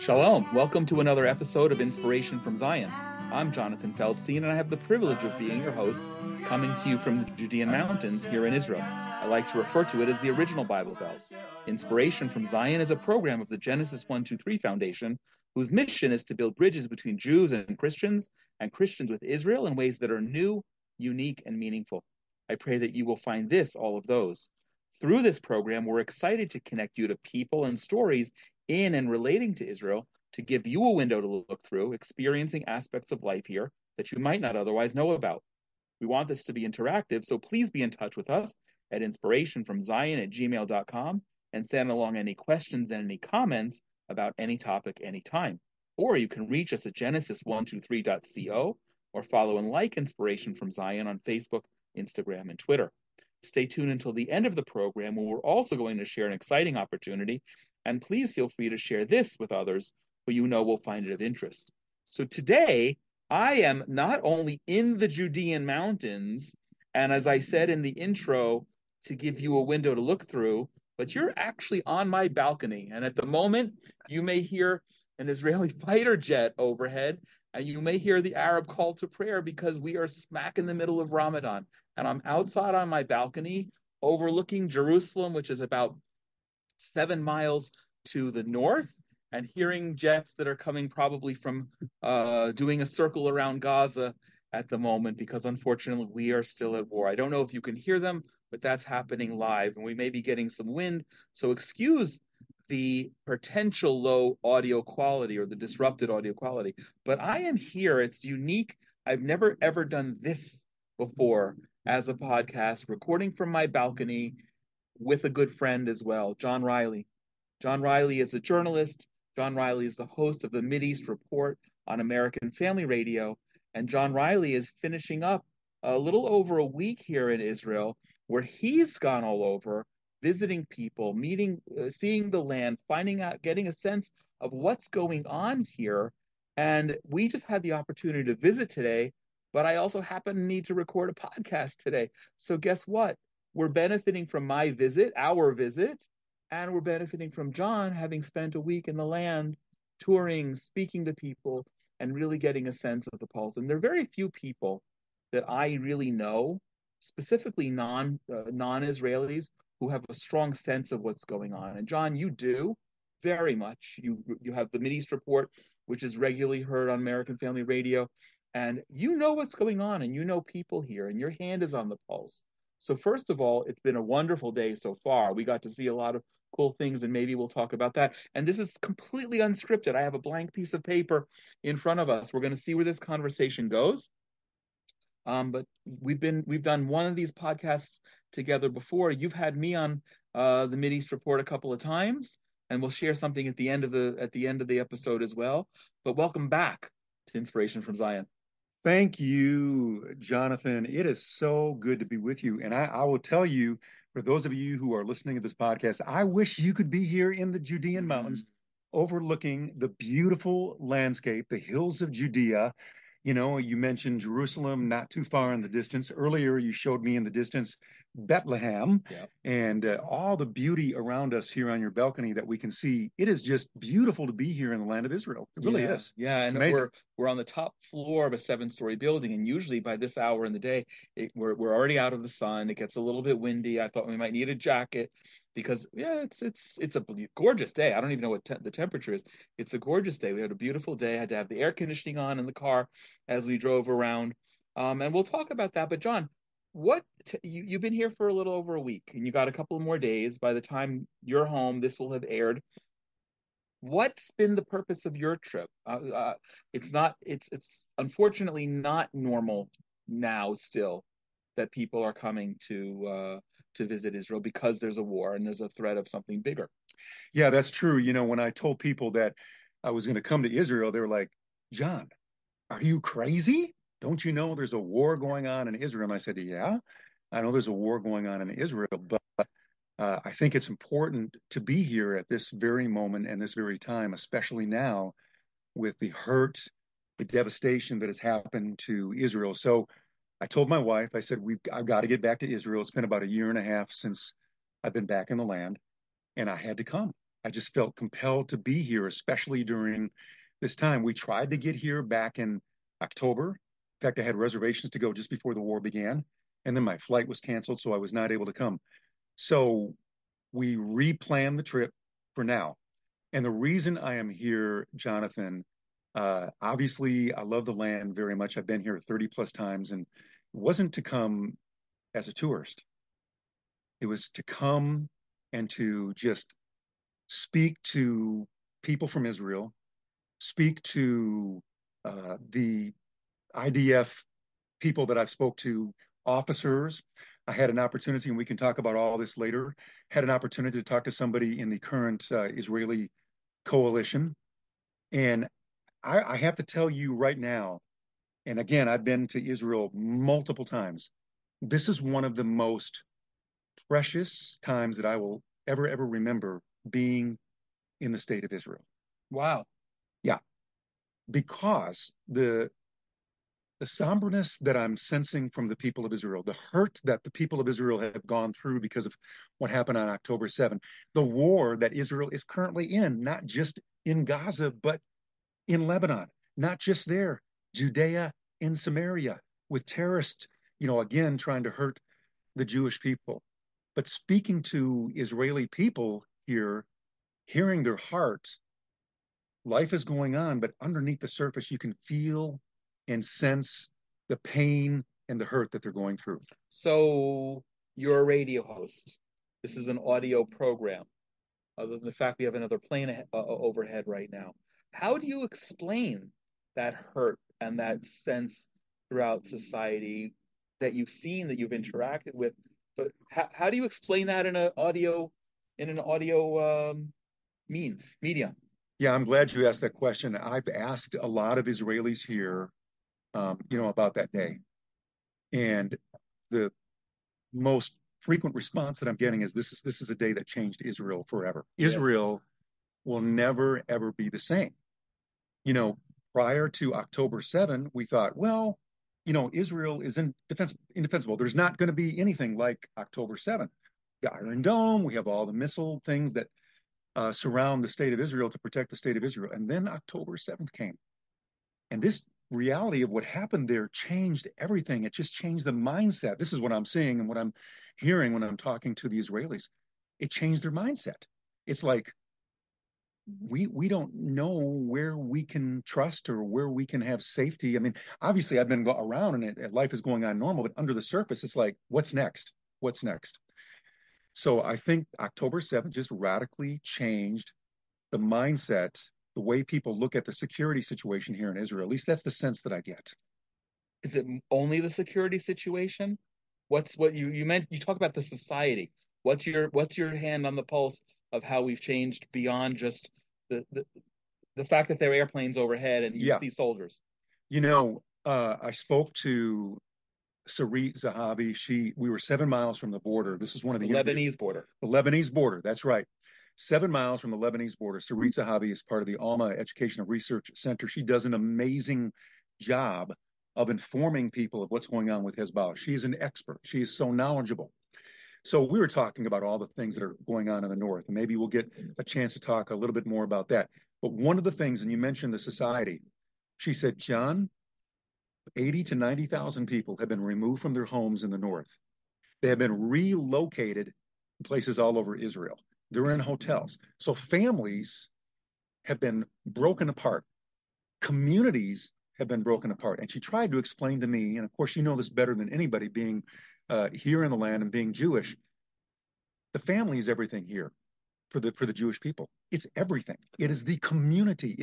Shalom. Welcome to another episode of Inspiration from Zion. I'm Jonathan Feldstein, and I have the privilege of being your host, coming to you from the Judean Mountains here in Israel. I like to refer to it as the original Bible Belt. Inspiration from Zion is a program of the Genesis 123 Foundation, whose mission is to build bridges between Jews and Christians with Israel in ways that are new, unique, and meaningful. I pray that you will find this all of those. Through this program, we're excited to connect you to people and stories in and relating to Israel to give you a window to look through, experiencing aspects of life here that you might not otherwise know about. We want this to be interactive, so please be in touch with us at inspirationfromzion@gmail.com and send along any questions and any comments about any topic anytime. Or you can reach us at genesis123.co or follow and like Inspiration from Zion on Facebook, Instagram, and Twitter. Stay tuned until the end of the program, where we're also going to share an exciting opportunity. And please feel free to share this with others who you know will find it of interest. So today, I am not only in the Judean Mountains, and as I said in the intro, to give you a window to look through, but you're actually on my balcony. And at the moment, you may hear an Israeli fighter jet overhead, and you may hear the Arab call to prayer because we are smack in the middle of Ramadan. And I'm outside on my balcony overlooking Jerusalem, which is about 7 miles to the north, and hearing jets that are coming probably from doing a circle around Gaza at the moment, because unfortunately we are still at war. I don't know if you can hear them, but that's happening live, and we may be getting some wind, so excuse the potential low audio quality or the disrupted audio quality. But I am here. It's unique. I've never ever done this before as a podcast, recording from my balcony with a good friend as well, John Riley. John Riley is a journalist. John Riley is the host of the Mideast Report on American Family Radio. And John Riley is finishing up a little over a week here in Israel, where he's gone all over, visiting people, meeting, seeing the land, finding out, getting a sense of what's going on here. And we just had the opportunity to visit today, but I also happen to need to record a podcast today. So guess what? We're benefiting from my visit, our visit, and we're benefiting from John having spent a week in the land, touring, speaking to people, and really getting a sense of the pulse. And there are very few people that I really know, specifically non-Israelis, who have a strong sense of what's going on. And John, you do very much. You have the Mideast Report, which is regularly heard on American Family Radio, and you know what's going on, and you know people here, and your hand is on the pulse. So first of all, it's been a wonderful day so far. We got to see a lot of cool things, and maybe we'll talk about that. And this is completely unscripted. I have a blank piece of paper in front of us. We're going to see where this conversation goes. But we've done one of these podcasts together before. You've had me on the Mideast Report a couple of times, and we'll share something at the end of the episode as well. But welcome back to Inspiration from Zion. Thank you, Jonathan. It is so good to be with you. And I will tell you, for those of you who are listening to this podcast, I wish you could be here in the Judean Mountains, overlooking the beautiful landscape, the hills of Judea. You know, you mentioned Jerusalem, not too far in the distance. Earlier, you showed me in the distance Bethlehem, Yep. and all the beauty around us here on your balcony that we can see. It is just beautiful to be here in the land of Israel. It really is. Yeah, and we're on the top floor of a 7-story building, and usually by this hour in the day, we're already out of the sun. It gets a little bit windy. I thought we might need a jacket because it's a gorgeous day. I don't even know what the temperature is. It's a gorgeous day. We had a beautiful day. I had to have the air conditioning on in the car as we drove around, and we'll talk about that. But John, you've been here for a little over a week, and you got a couple more days. By the time you're home, this will have aired. What's been the purpose of your trip? It's unfortunately not normal now still that people are coming to visit Israel because there's a war and there's a threat of something bigger. Yeah, that's true. You know, when I told people that I was going to come to Israel, they were like, John, are you crazy? Don't you know there's a war going on in Israel? And I said, yeah, I know there's a war going on in Israel, but I think it's important to be here at this very moment and this very time, especially now with the hurt, the devastation that has happened to Israel. So I told my wife, I said, I've got to get back to Israel. It's been about a year and a half since I've been back in the land, and I had to come. I just felt compelled to be here, especially during this time. We tried to get here back in October. In fact, I had reservations to go just before the war began, and then my flight was canceled, so I was not able to come. So we replanned the trip for now. And the reason I am here, Jonathan, obviously I love the land very much. I've been here 30 plus times, and it wasn't to come as a tourist. It was to come and to just speak to people from Israel, speak to the IDF people that I've spoke to, officers. I had an opportunity, and we can talk about all this later, had an opportunity to talk to somebody in the current Israeli coalition. And I have to tell you right now, and again, I've been to Israel multiple times. This is one of the most precious times that I will ever remember being in the state of Israel. Wow. Yeah, because the somberness that I'm sensing from the people of Israel, the hurt that the people of Israel have gone through because of what happened on October 7th, the war that Israel is currently in, not just in Gaza, but in Lebanon, not just there, Judea and Samaria, with terrorists, again, trying to hurt the Jewish people. But speaking to Israeli people here, hearing their heart, life is going on, but underneath the surface, you can feel and sense the pain and the hurt that they're going through. So you're a radio host. This is an audio program. Other than the fact we have another plane overhead right now, how do you explain that hurt and that sense throughout society that you've seen, that you've interacted with? But how do you explain that in an audio media? Yeah, I'm glad you asked that question. I've asked a lot of Israelis here, about that day. And the most frequent response that I'm getting is this is a day that changed Israel forever. Yes. Israel will never ever be the same. You know, prior to October 7, we thought, well, Israel is indefensible. There's not going to be anything like October 7. The Iron Dome, we have all the missile things that surround the state of Israel to protect the state of Israel. And then October 7th came. And this reality of what happened there changed everything. It just changed the mindset. This is what I'm seeing and what I'm hearing when I'm talking to the Israelis. It changed their mindset. It's like we don't know where we can trust or where we can have safety. I mean, obviously I've been around and life is going on normal, but under the surface, it's like, what's next? What's next? So I think October 7th just radically changed the mindset, the way people look at the security situation here in Israel. At least that's the sense that I get. Is it only the security situation? What you meant? You talk about the society. What's your hand on the pulse of how we've changed beyond just the fact that there are airplanes overhead and you see soldiers? I spoke to Sarit Zahavi. We were 7 miles from the border. This is one of the Lebanese border. The Lebanese border. That's right. 7 miles from the Lebanese border. Sarit Zahavi is part of the Alma Educational Research Center. She does an amazing job of informing people of what's going on with Hezbollah. She is an expert. She is so knowledgeable. So we were talking about all the things that are going on in the north, and maybe we'll get a chance to talk a little bit more about that. But one of the things, and you mentioned the society, she said, John, 80 to 90,000 people have been removed from their homes in the north. They have been relocated in places all over Israel. They're in hotels. So families have been broken apart. Communities have been broken apart. And she tried to explain to me, and of course, you know this better than anybody, being here in the land and being Jewish, the family is everything here for the Jewish people. It's everything. It is the community.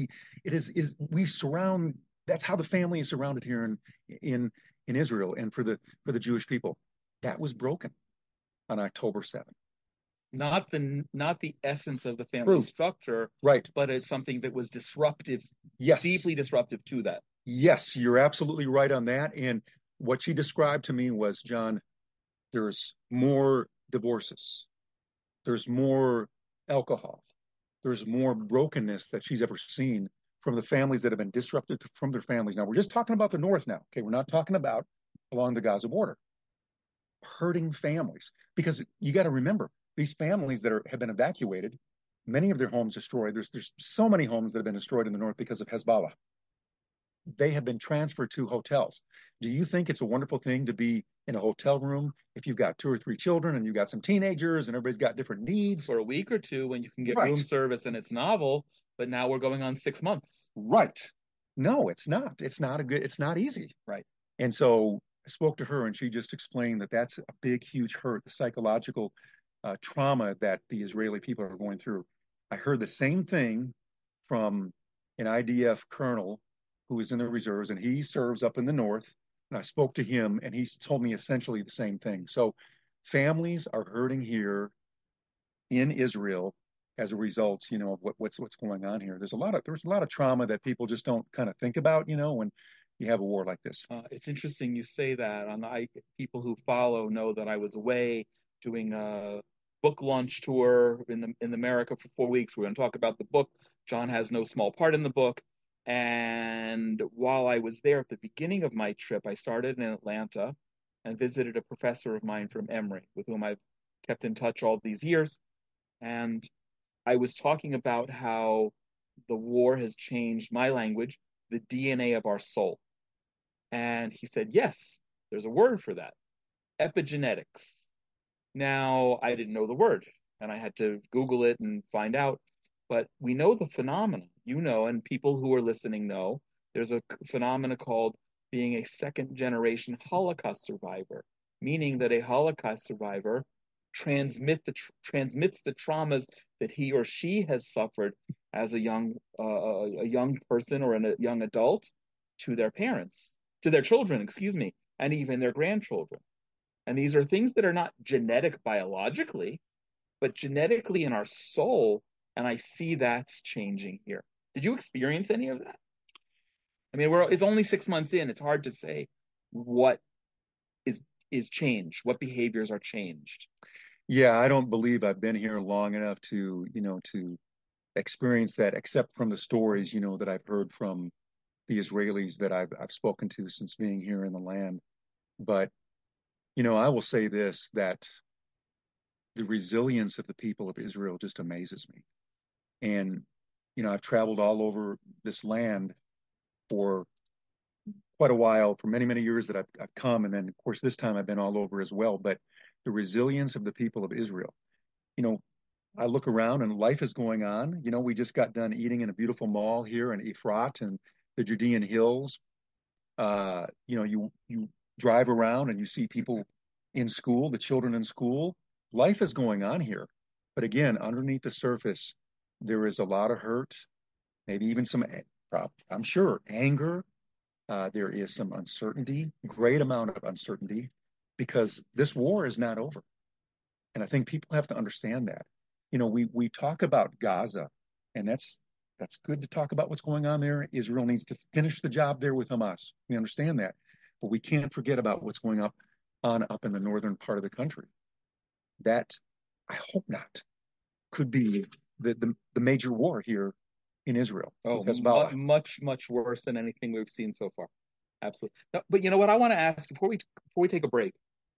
We surround. That's how the family is surrounded here in Israel, and for the Jewish people. That was broken on October 7th. Not the essence of the family structure, right? But it's something that was disruptive, deeply disruptive to that. Yes, you're absolutely right on that. And what she described to me was, John, there's more divorces, there's more alcohol, there's more brokenness that she's ever seen from the families that have been disrupted from their families. Now, we're just talking about the north now, okay? We're not talking about along the Gaza border. Hurting families, because you got to remember, these families that have been evacuated, many of their homes destroyed. There's so many homes that have been destroyed in the north because of Hezbollah. They have been transferred to hotels. Do you think it's a wonderful thing to be in a hotel room if you've got two or three children and you've got some teenagers and everybody's got different needs? For a week or two when you can get room Right. service and it's novel, but now we're going on 6 months. Right. No, it's not. It's not easy. Right. And so I spoke to her and she just explained that that's a big, huge hurt, the psychological trauma that the Israeli people are going through. I heard the same thing from an IDF colonel who is in the reserves and he serves up in the north. And I spoke to him and he told me essentially the same thing. So families are hurting here in Israel as a result, of what's going on here. There's a lot of trauma that people just don't kind of think about, when you have a war like this. It's interesting you say that. People who follow know that I was away doing a book launch tour in America for 4 weeks. We're going to talk about the book. John has no small part in the book. And while I was there at the beginning of my trip, I started in Atlanta and visited a professor of mine from Emory with whom I've kept in touch all these years. And I was talking about how the war has changed my language, the DNA of our soul. And he said, yes, there's a word for that, epigenetics. Now, I didn't know the word and I had to Google it and find out. But we know the phenomenon, and people who are listening know there's a phenomena called being a second generation Holocaust survivor, meaning that a Holocaust survivor transmits the traumas that he or she has suffered as a young person or a young adult to their parents, to their children, excuse me, and even their grandchildren. And these are things that are not genetic biologically, but genetically in our soul. And I see that's changing here. Did you experience any of that? I mean, it's only 6 months in. It's hard to say what is is changed, what behaviors are changed. Yeah, I don't believe I've been here long enough to experience that, except from the stories, that I've heard from the Israelis that I've spoken to since being here in the land. But, I will say this, that the resilience of the people of Israel just amazes me. And, I've traveled all over this land for quite a while, for many, many years that I've come. And then, of course, this time I've been all over as well. But the resilience of the people of Israel, you know, I look around and life is going on. We just got done eating in a beautiful mall here in Efrat and the Judean hills. You drive around and you see people in school, the children in school. Life is going on here. But again, underneath the surface, there is a lot of hurt, maybe even some, I'm sure, anger. There is some uncertainty, great amount of uncertainty, because this war is not over. And I think people have to understand that. We talk about Gaza, and that's good to talk about what's going on there. Israel needs to finish the job there with Hamas. We understand that, but we can't forget about what's going up in the northern part of the country. That, I hope not, could be the major war here in Israel with Hezbollah. Much, much worse than anything we've seen so far. Absolutely. No, but you know what I want to ask before we take a break?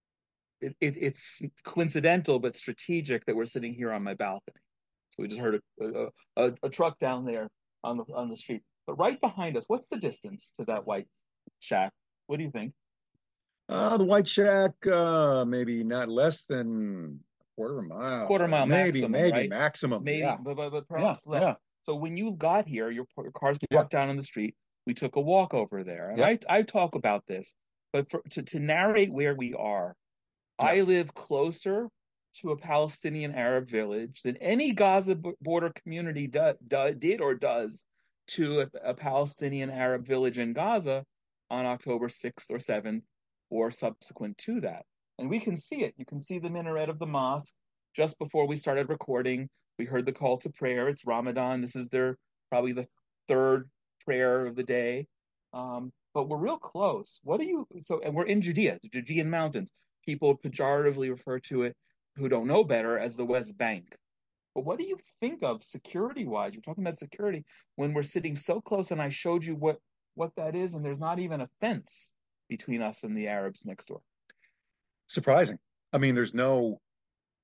It's coincidental but strategic that we're sitting here on my balcony. So we just heard a truck down there on the street. But right behind us, what's the distance to that white shack? What do you think? The White Shack, maybe not less than a quarter of a mile. Quarter mile Maybe, maximum, maybe right? maximum. Maybe, Yeah, but yeah, perhaps less. yeah, So when you got here, your car's yeah, parked down on the street. We took a walk over there, and yeah, I talk about this, but to narrate where we are, yeah. I live closer to a Palestinian Arab village than any Gaza border community did or does to a Palestinian Arab village in Gaza on October 6th or 7th or subsequent to that. And we can see it. You can see the minaret of the mosque just before we started recording. We heard the call to prayer. It's Ramadan. This is their probably the third prayer of the day. But we're real close. And we're in Judea, the Judean mountains. People pejoratively refer to it, who don't know better, as the West Bank. But what do you think of security wise? You're talking about security when we're sitting so close, and I showed you what that is, and there's not even a fence between us and the Arabs next door. Surprising. I mean, there's no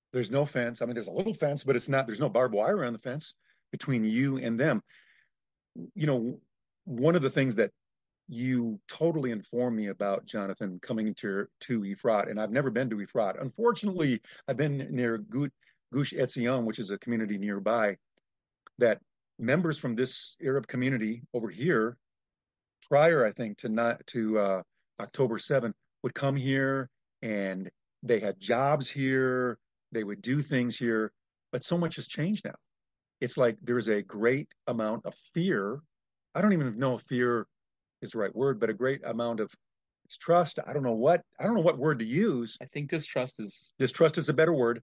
There's no fence. I mean, there's a little fence, but there's no barbed wire on the fence between you and them. You know, one of the things that you totally informed me about, Jonathan, coming to Efrat, and I've never been to Efrat. Unfortunately, I've been near Gush Etzion, which is a community nearby, that members from this Arab community over here, prior, I think, to not to October 7th, would come here and they had jobs here, they would do things here, but so much has changed now. It's like there's a great amount of fear. I don't even know if fear is the right word, but a great amount of distrust. I don't know what word to use. I think Distrust is a better word.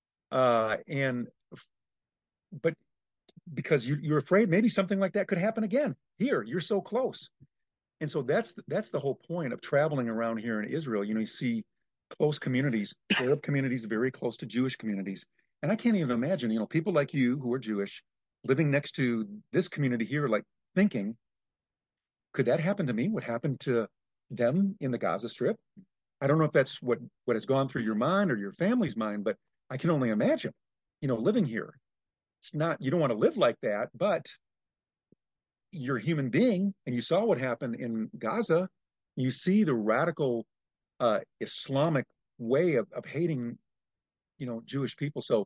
And but because you're afraid maybe something like that could happen again here. You're so close, and so that's the whole point of traveling around here in Israel. You know, you see close communities, Arab communities, very close to Jewish communities, and I can't even imagine, you know, people like you who are Jewish living next to this community here, like thinking, could that happen to me? What happened to them in the Gaza Strip? I don't know if that's what has gone through your mind or your family's mind, but I can only imagine, you know, living here. It's not, you don't want to live like that, but you're a human being and you saw what happened in Gaza. You see the radical Islamic way of hating, you know, Jewish people. So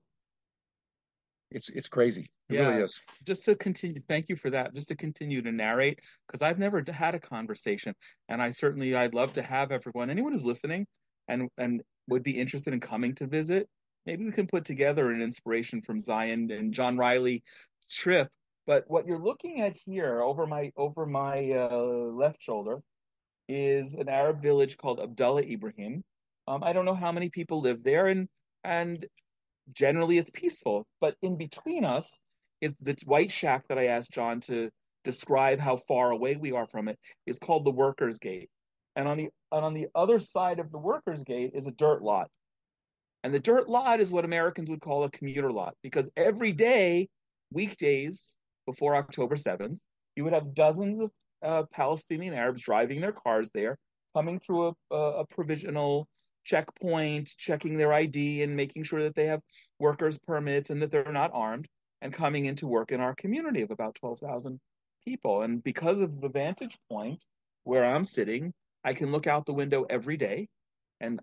it's crazy. It really Yeah, is. just to continue, thank you for that. Just to continue to narrate, because I've never had a conversation, and I'd love to have everyone, anyone who's listening, and would be interested in coming to visit. Maybe we can put together an inspiration from Zion and John Riley trip. But what you're looking at here over my left shoulder is an Arab village called Abdullah Ibrahim. I don't know how many people live there, and generally it's peaceful. But in between us is the white shack that I asked John to describe how far away we are from it, is called the Workers' Gate. And on the other side of the Workers' Gate is a dirt lot. And the dirt lot is what Americans would call a commuter lot, because every day, weekdays before October 7th, you would have dozens of Palestinian Arabs driving their cars there, coming through a provisional checkpoint, checking their ID and making sure that they have workers' permits and that they're not armed, and coming into work in our community of about 12,000 people. And because of the vantage point where I'm sitting, I can look out the window every day, and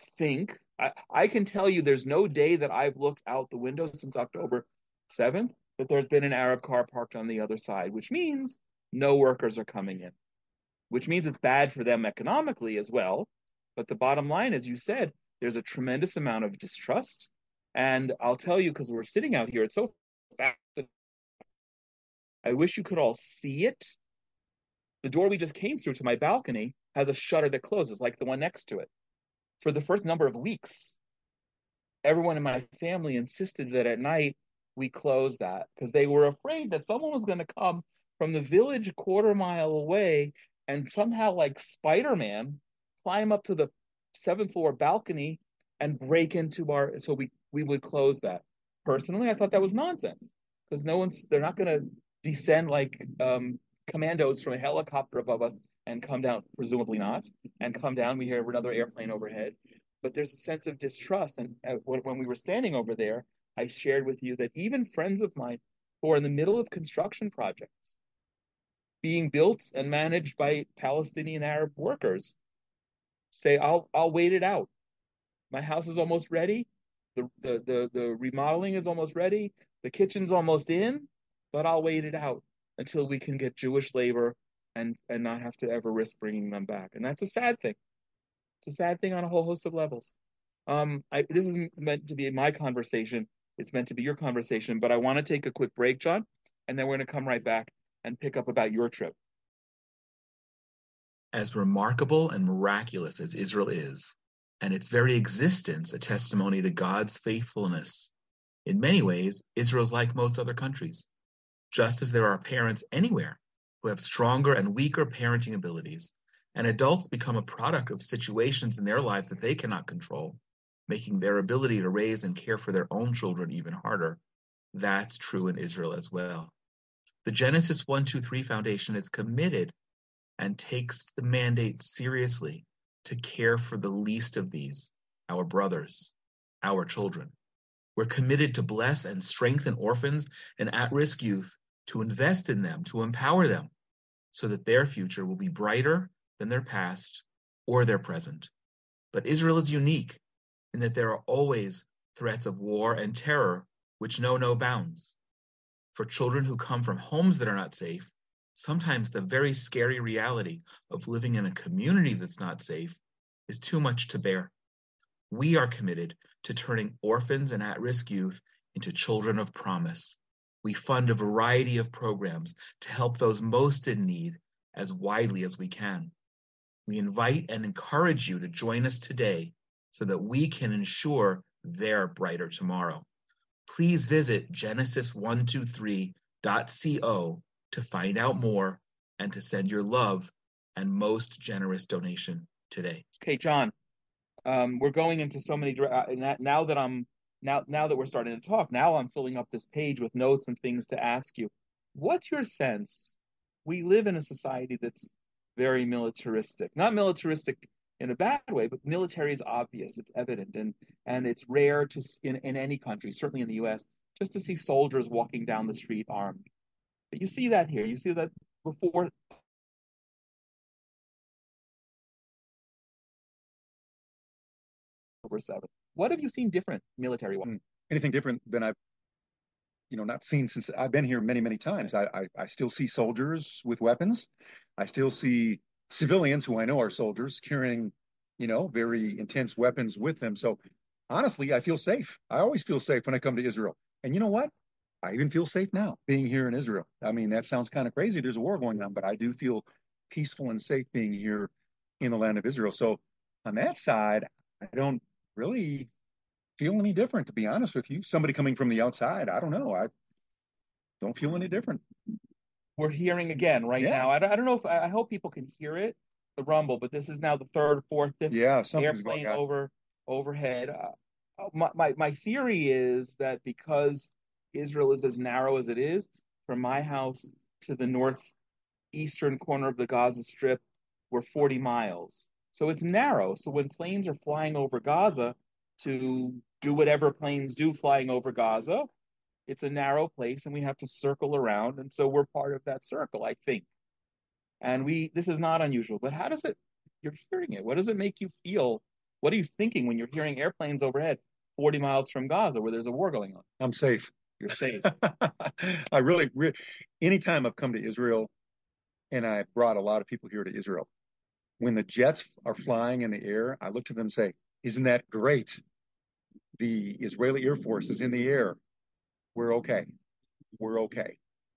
I can tell you there's no day that I've looked out the window since October 7th that there's been an Arab car parked on the other side, which means no workers are coming in, which means it's bad for them economically as well. But the bottom line, as you said, there's a tremendous amount of distrust. And I'll tell you, because we're sitting out here, it's so fast. I wish you could all see it. The door we just came through to my balcony has a shutter that closes, like the one next to it. For the first number of weeks, everyone in my family insisted that at night we close that, because they were afraid that someone was going to come from the village a quarter mile away and somehow, like Spider-Man, climb up to the seventh floor balcony and break into our. So we would close that. Personally, I thought that was nonsense, because they're not going to descend like commandos from a helicopter above us and come down, presumably not, and come down. We hear another airplane overhead, but there's a sense of distrust. And when we were standing over there, I shared with you that even friends of mine who are in the middle of construction projects being built and managed by Palestinian Arab workers say, I'll wait it out. My house is almost ready. The remodeling is almost ready. The kitchen's almost in, but I'll wait it out until we can get Jewish labor and not have to ever risk bringing them back. And that's a sad thing. It's a sad thing on a whole host of levels. This isn't meant to be my conversation. It's meant to be your conversation, but I want to take a quick break, John, and then we're going to come right back and pick up about your trip. As remarkable and miraculous as Israel is, and its very existence a testimony to God's faithfulness, in many ways, Israel's like most other countries. Just as there are parents anywhere who have stronger and weaker parenting abilities, and adults become a product of situations in their lives that they cannot control, making their ability to raise and care for their own children even harder, that's true in Israel as well. The Genesis 1-2-3 Foundation is committed and takes the mandate seriously to care for the least of these, our brothers, our children. We're committed to bless and strengthen orphans and at-risk youth, to invest in them, to empower them, so that their future will be brighter than their past or their present. But Israel is unique in that there are always threats of war and terror which know no bounds. For children who come from homes that are not safe, sometimes the very scary reality of living in a community that's not safe is too much to bear. We are committed to turning orphans and at-risk youth into children of promise. We fund a variety of programs to help those most in need as widely as we can. We invite and encourage you to join us today so that we can ensure their brighter tomorrow. Please visit genesis123.co to find out more and to send your love and most generous donation today. Okay, John, we're going into so many now that we're starting to talk, now I'm filling up this page with notes and things to ask you. What's your sense? We live in a society that's very militaristic, not militaristic in a bad way, but military is obvious, it's evident, and it's rare to in any country, certainly in the US, just to see soldiers walking down the street armed. But you see that here. You see that before October 7th. What have you seen different military-wise? Anything different than I've not seen since I've been here many, many times. I still see soldiers with weapons. I still see civilians who I know are soldiers carrying, very intense weapons with them. So honestly, I feel safe. I always feel safe when I come to Israel. And you know what? I even feel safe now being here in Israel. I mean, that sounds kind of crazy. There's a war going on, but I do feel peaceful and safe being here in the land of Israel. So on that side, I don't really feel any different, to be honest with you. Somebody coming from the outside, I don't know. I don't feel any different. We're hearing again right now. I don't know if I hope people can hear it, the rumble, but this is now the third, fourth, fifth airplane overhead. My theory is that because Israel is as narrow as it is, from my house to the northeastern corner of the Gaza Strip, we're 40 miles. So it's narrow. So when planes are flying over Gaza to do whatever planes do flying over Gaza, it's a narrow place and we have to circle around. And so we're part of that circle, I think. And this is not unusual, but you're hearing it. What does it make you feel? What are you thinking when you're hearing airplanes overhead 40 miles from Gaza where there's a war going on? I'm safe. You're safe. I really, anytime I've come to Israel, and I brought a lot of people here to Israel, when the jets are flying in the air, I look to them and say, isn't that great? The Israeli Air Force is in the air. We're okay. We're okay.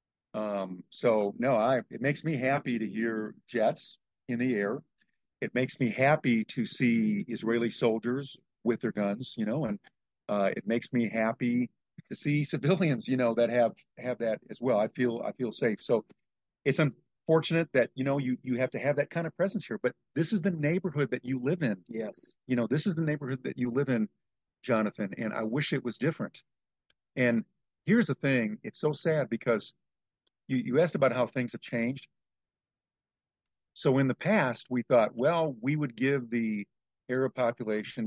So no, it makes me happy to hear jets in the air. It makes me happy to see Israeli soldiers with their guns, and it makes me happy to see civilians, that have that as well. I feel safe. So it's unfortunate that you have to have that kind of presence here, but this is the neighborhood that you live in. Yes. This is the neighborhood that you live in, Jonathan, and I wish it was different. And here's the thing, it's so sad because you asked about how things have changed. So in the past, we thought, well, we would give the Arab population,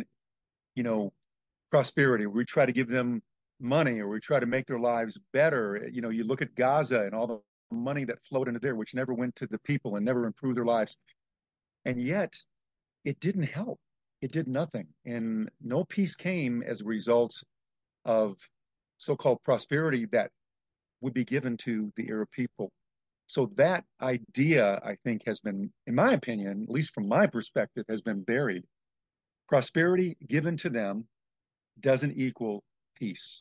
prosperity. We try to give them money, or we try to make their lives better. You look at Gaza and all the money that flowed into there, which never went to the people and never improved their lives. And yet it didn't help. It did nothing. And no peace came as a result of so-called prosperity that would be given to the Arab people. So that idea, I think, has been, in my opinion, at least from my perspective, has been buried. Prosperity given to them doesn't equal peace.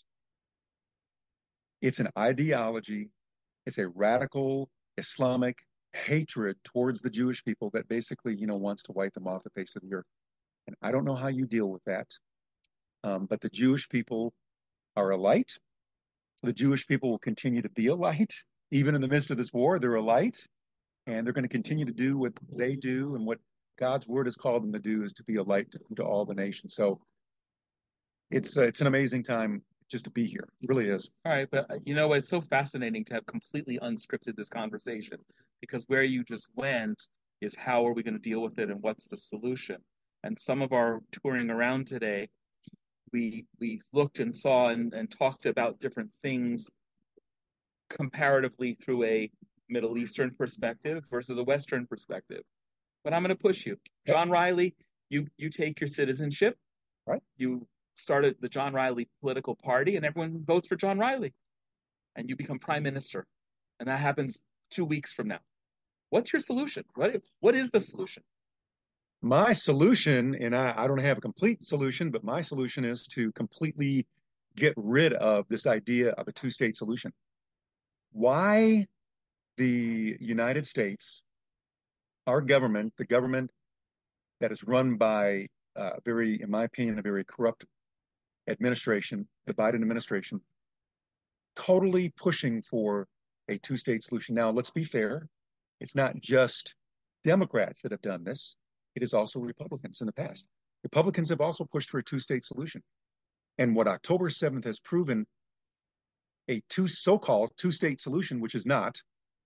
It's an ideology. It's a radical Islamic hatred towards the Jewish people that basically, wants to wipe them off the face of the earth. And I don't know how you deal with that. But the Jewish people are a light. The Jewish people will continue to be a light. Even in the midst of this war, they're a light, and they're going to continue to do what they do, and what God's word has called them to do is to be a light to all the nations. So it's an amazing time just to be here. It really is. All right, but it's so fascinating to have completely unscripted this conversation, because where you just went is how are we going to deal with it and what's the solution? And some of our touring around today we looked and saw and talked about different things comparatively through a Middle Eastern perspective versus a Western perspective. But I'm going to push you. John Riley, you take your citizenship, Right. you started the John Riley political party, and everyone votes for John Riley, and you become prime minister. And that happens 2 weeks from now. What's your solution? What is the solution? My solution, and I don't have a complete solution, but my solution is to completely get rid of this idea of a two-state solution. Why the United States, our government, the government that is run by very, in my opinion, a very corrupt administration, the Biden administration, totally pushing for a two-state solution. Now, let's be fair. It's not just Democrats that have done this. It is also Republicans in the past. Republicans have also pushed for a two-state solution. And what October 7th has proven, a so-called two-state solution, which is not,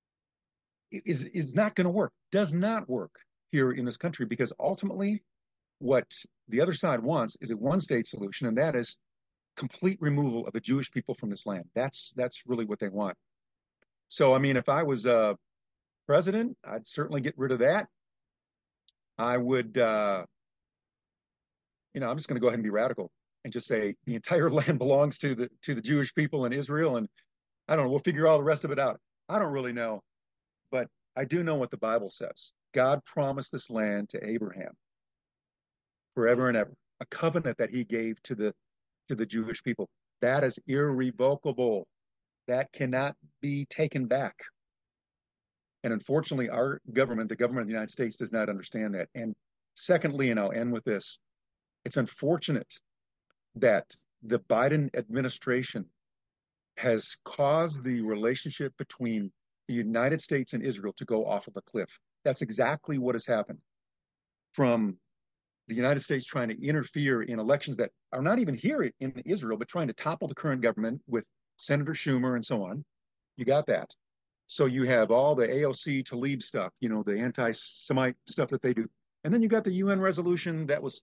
is not going to work, does not work here in this country, because ultimately what the other side wants is a one-state solution, and that is complete removal of the Jewish people from this land. That's really what they want. So, I mean, if I was president, I'd certainly get rid of that. I would, I'm just going to go ahead and be radical and just say the entire land belongs to the Jewish people in Israel, and I don't know. We'll figure all the rest of it out. I don't really know, but I do know what the Bible says. God promised this land to Abraham forever and ever, a covenant that he gave to the Jewish people. That is irrevocable. That cannot be taken back. And unfortunately, our government, the government of the United States, does not understand that. And secondly, and I'll end with this, it's unfortunate that the Biden administration has caused the relationship between the United States and Israel to go off of a cliff. That's exactly what has happened. From the United States trying to interfere in elections that are not even here in Israel, but trying to topple the current government with Senator Schumer and so on. You got that. So you have all the AOC Tlaib stuff, the anti-Semite stuff that they do. And then you got the UN resolution that was,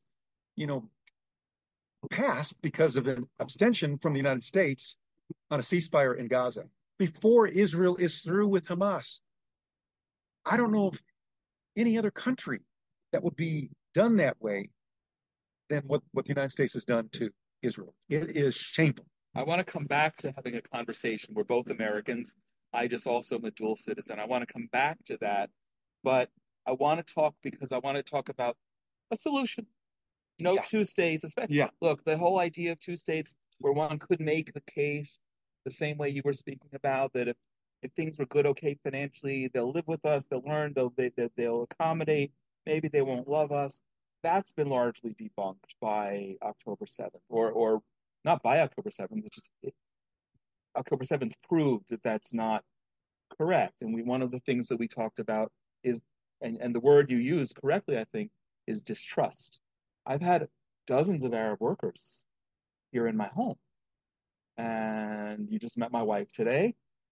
passed because of an abstention from the United States on a ceasefire in Gaza before Israel is through with Hamas. I don't know of any other country that would be done that way than what the United States has done to Israel. It is shameful. I want to come back to having a conversation. We're both Americans. I just also am a dual citizen. I want to come back to that, but I want to talk about a solution. No two states, especially. Yeah. Look, the whole idea of two states, where one could make the case the same way you were speaking about, that if things were good, okay, financially, they'll live with us, they'll learn, they'll accommodate, maybe they won't love us. That's been largely debunked by October 7th, or not by October 7th, October 7th proved that that's not correct. And one of the things that we talked about is, and the word you used correctly, I think, is distrust. I've had dozens of Arab workers here in my home, and you just met my wife today.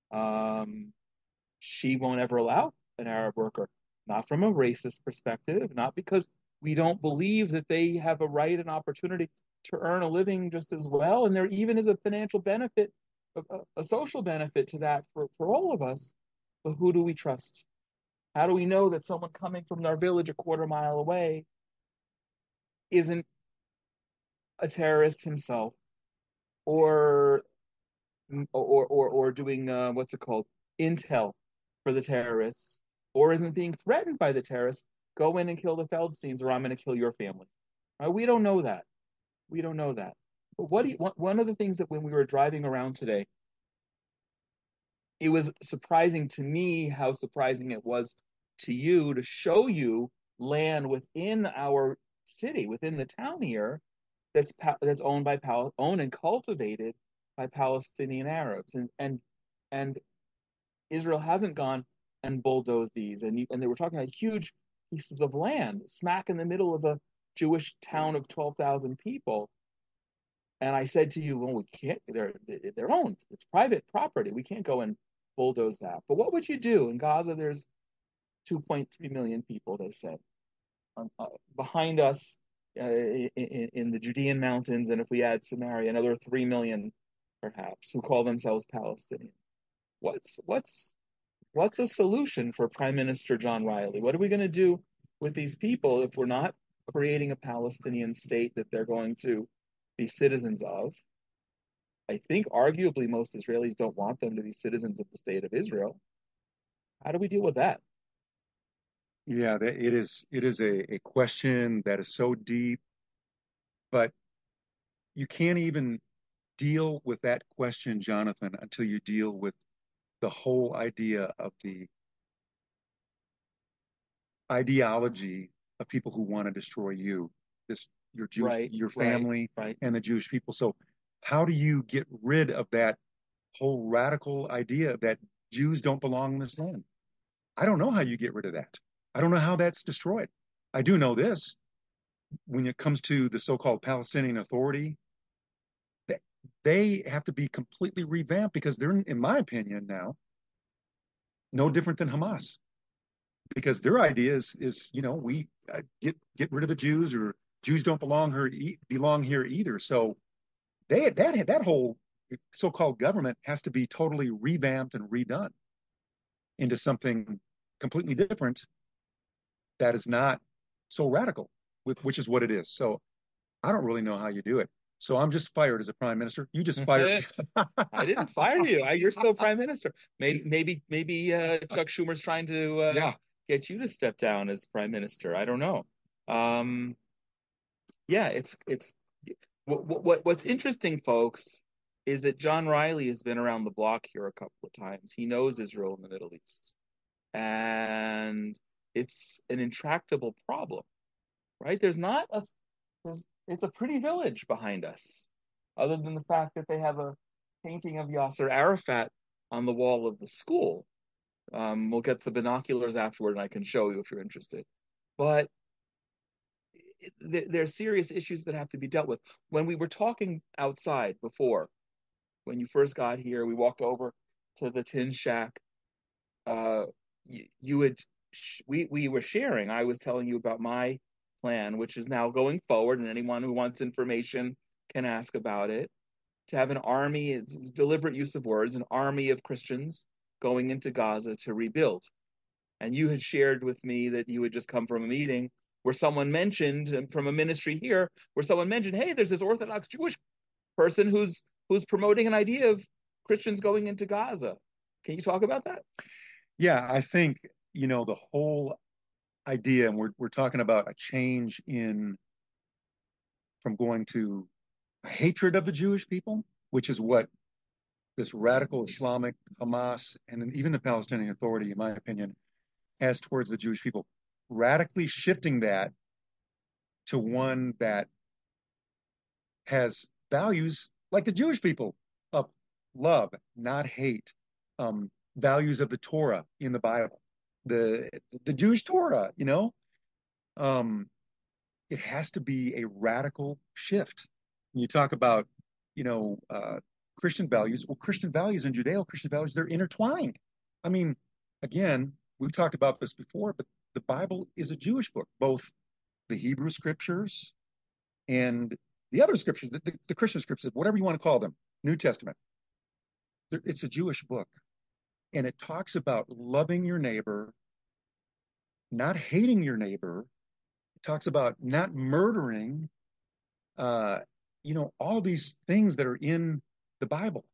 She won't ever allow an Arab worker, not from a racist perspective, not because we don't believe that they have a right and opportunity to earn a living just as well. And there even is a financial benefit, a social benefit to that for all of us. But who do we trust? How do we know that someone coming from our village a quarter mile away isn't a terrorist himself, or doing what's it called, intel for the terrorists, or isn't being threatened by the terrorists? Go in and kill the Feldsteins, or I'm going to kill your family. Right? We don't know that. We don't know that. But one of the things that when we were driving around today, it was surprising to me how surprising it was to you to show you land within our city, within the town here, that's owned and cultivated by Palestinian Arabs, and Israel hasn't gone and bulldozed these, and they were talking about huge pieces of land smack in the middle of a Jewish town of 12,000 people. And I said to you, well, we can't. They're owned. It's private property. We can't go and bulldoze that. But what would you do in Gaza? There's 2.3 million people. They said behind us. in the Judean mountains, and if we add Samaria, another 3 million perhaps who call themselves Palestinian. What's a solution for Prime Minister John Riley? What are we going to do with these people if we're not creating a Palestinian state that they're going to be citizens of? I think arguably most Israelis don't want them to be citizens of the state of Israel. How do we deal with that? Yeah, it is a question that is so deep, but you can't even deal with that question, Jonathan, until you deal with the whole idea of the ideology of people who want to destroy you, this your Jewish, Right, your right, family, right. and the Jewish people. So, how do you get rid of that whole radical idea that Jews don't belong in this land? I don't know how you get rid of that. I don't know how that's destroyed. I do know this: when it comes to the so-called Palestinian Authority, they have to be completely revamped because they're, in my opinion, now no different than Hamas. Because their idea is we get rid of the Jews, or Jews don't belong here either. So that whole so-called government has to be totally revamped and redone into something completely different that is not so radical, which is what it is. So I don't really know how you do it. So I'm just fired as a prime minister. You just fired me. I didn't fire you. You're still prime minister. Maybe Chuck Schumer's trying to Yeah. get you to step down as prime minister. I don't know. Um, yeah, it's what's interesting, folks, is that John Riley has been around the block here a couple of times. He knows Israel and the Middle East, and it's an intractable problem, right? It's a pretty village behind us, other than the fact that they have a painting of Yasser Arafat on the wall of the school. We'll get the binoculars afterward, and I can show you if you're interested. But there are serious issues that have to be dealt with. When we were talking outside before, when you first got here, we walked over to the tin shack. You had we were sharing. I was telling you about my plan, which is now going forward, and anyone who wants information can ask about it. To have an army, it's deliberate use of words, an army of Christians going into Gaza to rebuild. And you had shared with me that you had just come from a meeting where someone mentioned from a ministry here, where someone mentioned, hey, there's this Orthodox Jewish person who's promoting an idea of Christians going into Gaza. Can you talk about that? Yeah, I think the whole idea, and we're talking about a change in from going to a hatred of the Jewish people, which is what this radical Islamic Hamas and even the Palestinian Authority, in my opinion, has towards the Jewish people, radically shifting that to one that has values like the Jewish people of love, not hate, values of the Torah in the Bible, the Jewish Torah, um, it has to be a radical shift. When you talk about, you know, uh, Christian values, well, Christian values and Judeo-Christian values, they're intertwined. I mean, again, we've talked about this before, but the Bible is a Jewish book, both the Hebrew scriptures and the other scriptures, the Christian scriptures, whatever you want to call them, New Testament. It's a Jewish book, and it talks about loving your neighbor, not hating your neighbor. It talks about not murdering, uh, all these things that are in the Bible.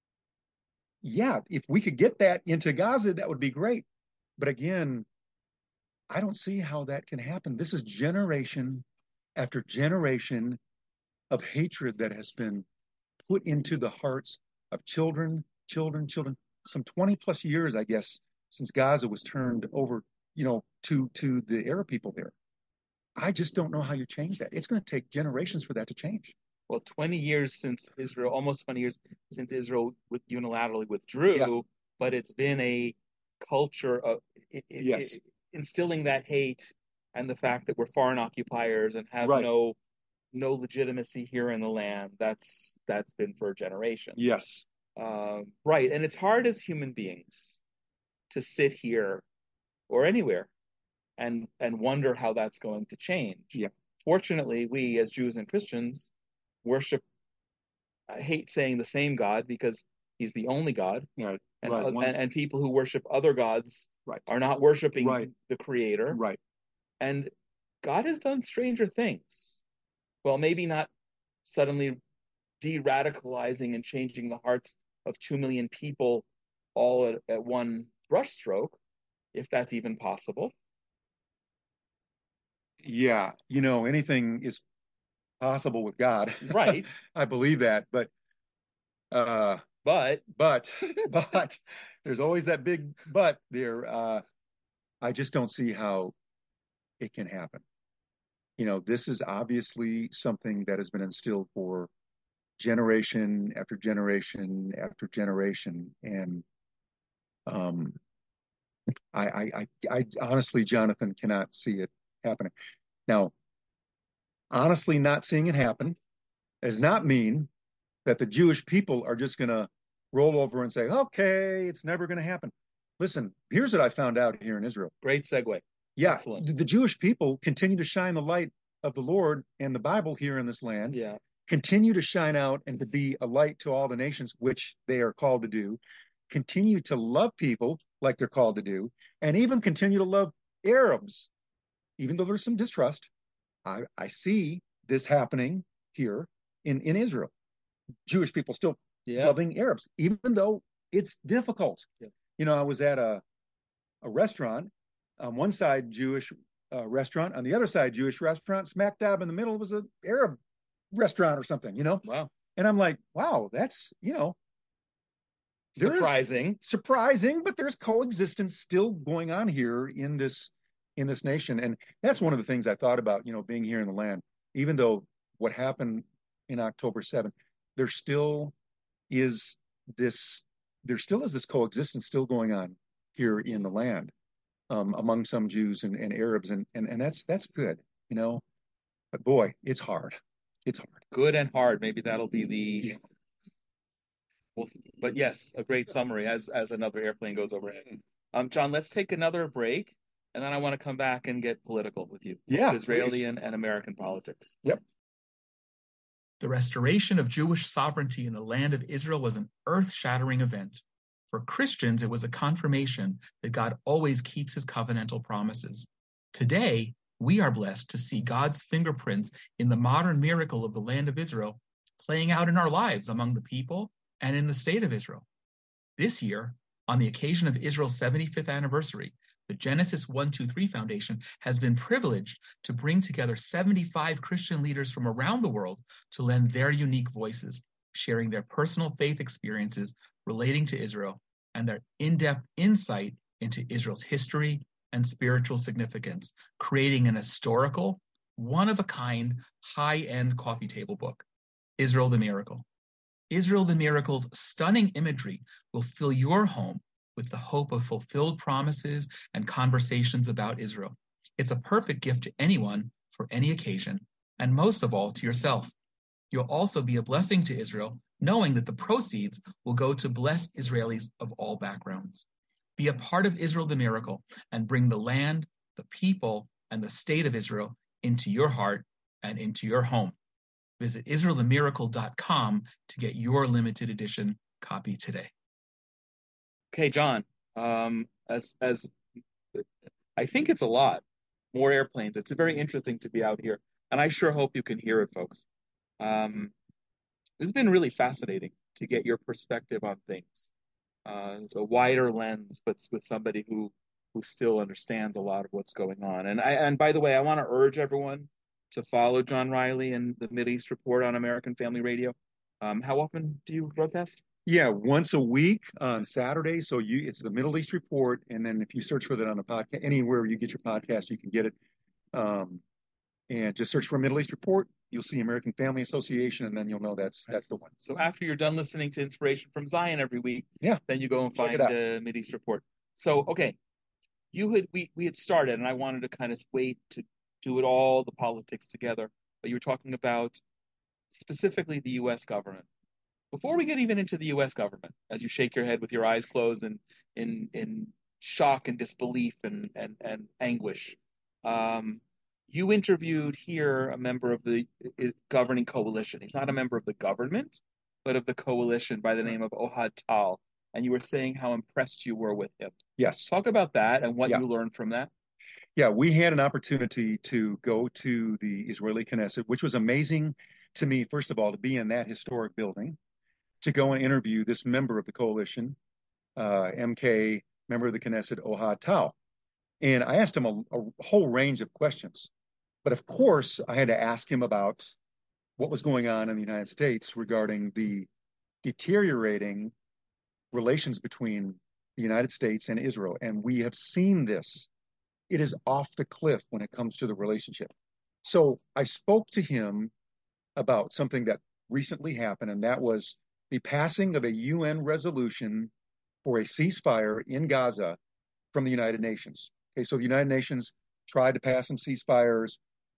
Yeah, if we could get that into Gaza, that would be great. But again, I don't see how that can happen. This is generation after generation of hatred that has been put into the hearts of children, children, children. Some 20 plus years, I guess, since Gaza was turned over, to the Arab people there. I just don't know how you change that. It's going to take generations for that to change. Well, 20 years since Israel, almost 20 years since Israel unilaterally Yeah. withdrew, but it's been a culture of Yes. instilling that hate and the fact that we're foreign occupiers and have Right. no legitimacy here in the land. That's been for a generation. Yes. Right, and it's hard as human beings to sit here or anywhere and wonder how that's going to change. Yeah. Fortunately, we as Jews and Christians worship, I hate saying the same God because he's the only God. Right. And, Right. and people who worship other gods Right. are not worshiping Right. the Creator. Right. And God has done stranger things. Well, maybe not suddenly de-radicalizing and changing the hearts of 2 million people all at one brushstroke, if that's even possible. Yeah. Anything is possible with God. Right. I believe that. But uh, But but there's always that big but there. I just don't see how it can happen. This is obviously something that has been instilled for generation after generation after generation. And um, I honestly, Jonathan, cannot see it happening. Now, honestly, not seeing it happen does not mean that the Jewish people are just going to roll over and say, okay, it's never going to happen. Listen, here's what I found out here in Israel. great segue. Yeah, Excellent. the Jewish people continue to shine the light of the Lord and the Bible here in this land. Yeah. Continue to shine out and to be a light to all the nations, which they are called to do. Continue to love people like they're called to do, and even continue to love Arabs, even though there's some distrust. I see this happening here in Israel. Jewish people still loving Arabs, even though it's difficult. Yeah. I was at a restaurant, on one side Jewish restaurant, on the other side Jewish restaurant, smack dab in the middle was an Arab restaurant or something, Wow. And I'm like, wow, that's, surprising, but there's coexistence still going on here in this nation. And that's one of the things I thought about, being here in the land. Even though what happened in October 7th, there still is this coexistence still going on here in the land, among some Jews and Arabs, and that's good, But boy, it's hard. It's hard. Good and hard. Maybe that'll be the. Well, but yes, a great summary as another airplane goes overhead. John, let's take another break, and then I want to come back and get political with you. Yeah, Israeli and American politics. Yep. The restoration of Jewish sovereignty in the land of Israel was an earth-shattering event. For Christians, it was a confirmation that God always keeps his covenantal promises. Today, we are blessed to see God's fingerprints in the modern miracle of the land of Israel playing out in our lives among the people and in the state of Israel. This year, on the occasion of Israel's 75th anniversary, the Genesis 123 Foundation has been privileged to bring together 75 Christian leaders from around the world to lend their unique voices, sharing their personal faith experiences relating to Israel and their in-depth insight into Israel's history and spiritual significance, creating an historical, one-of-a-kind, high-end coffee table book, Israel the Miracle. Israel the Miracle's stunning imagery will fill your home with the hope of fulfilled promises and conversations about Israel. It's a perfect gift to anyone for any occasion, and most of all to yourself. You'll also be a blessing to Israel, knowing that the proceeds will go to bless Israelis of all backgrounds. Be a part of Israel the Miracle and bring the land, the people, and the state of Israel into your heart and into your home. Visit IsraelTheMiracle.com to get your limited edition copy today. Okay, John. As I think it's a lot more airplanes. It's very interesting to be out here, and I sure hope you can hear it, folks. This has been really fascinating to get your perspective on things, a wider lens, but with somebody who still understands a lot of what's going on. And by the way, I want to urge everyone to follow John Riley and the Mideast Report on American Family Radio. How often do you broadcast? Yeah, once a week on Saturday. So it's the Middle East Report, and then if you search for that on a podcast, anywhere you get your podcast, you can get it. And just search for Middle East Report. You'll see American Family Association, and then you'll know that's the one. So after you're done listening to Inspiration from Zion every week, then you go and find the Mideast Report. So okay, we had started, and I wanted to kind of wait to do it all the politics together. But you were talking about specifically the U.S. government. Before we get even into the U.S. government, as you shake your head with your eyes closed and in shock and disbelief and anguish, You interviewed here a member of the governing coalition. He's not a member of the government, but of the coalition by the name of Ohad Tal. And you were saying how impressed you were with him. Yes. Talk about that and what Yeah. you learned from that. Yeah, we had an opportunity to go to the Israeli Knesset, which was amazing to me, first of all, to be in that historic building, to go and interview this member of the coalition, MK, member of the Knesset, Ohad Tal. And I asked him a whole range of questions. But of course, I had to ask him about what was going on in the United States regarding the deteriorating relations between the United States and Israel. And we have seen this. It is off the cliff when it comes to the relationship. So I spoke to him about something that recently happened, and that was the passing of a UN resolution for a ceasefire in Gaza from the United Nations. Okay, so the United Nations tried to pass some ceasefires,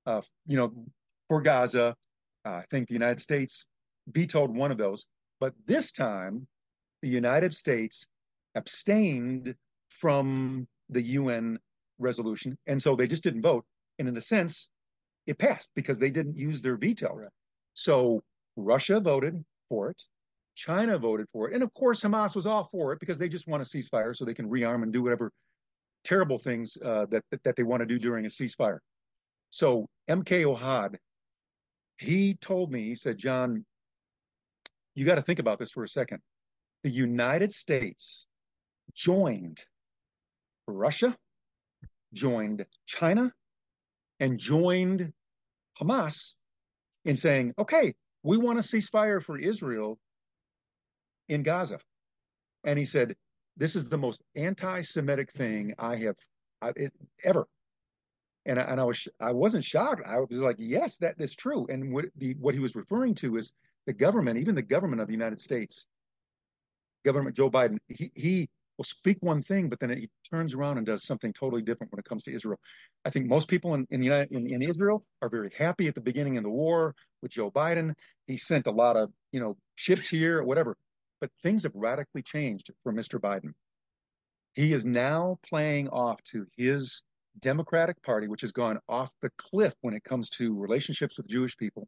for Gaza. I think the United States vetoed one of those, but this time the United States abstained from the UN resolution, and so they just didn't vote. And in a sense, it passed because they didn't use their veto. Right. So Russia voted for it, China voted for it, and of course Hamas was all for it because they just want a ceasefire so they can rearm and do whatever terrible things that they want to do during a ceasefire. So MK Ohad, he told me, he said, John, you got to think about this for a second. The United States joined Russia, joined China, and joined Hamas in saying, okay, we want a ceasefire for Israel in Gaza. And he said, this is the most anti-Semitic thing I have ever. And I wasn't shocked. I was like, yes, that is true. And what he was referring to is the government, even the government of the United States, government Joe Biden, he will speak one thing, but then he turns around and does something totally different when it comes to Israel. I think most people in Israel are very happy at the beginning of the war with Joe Biden. He sent a lot of ships here, or whatever, but things have radically changed for Mr. Biden. He is now playing off to his Democratic Party, which has gone off the cliff when it comes to relationships with Jewish people,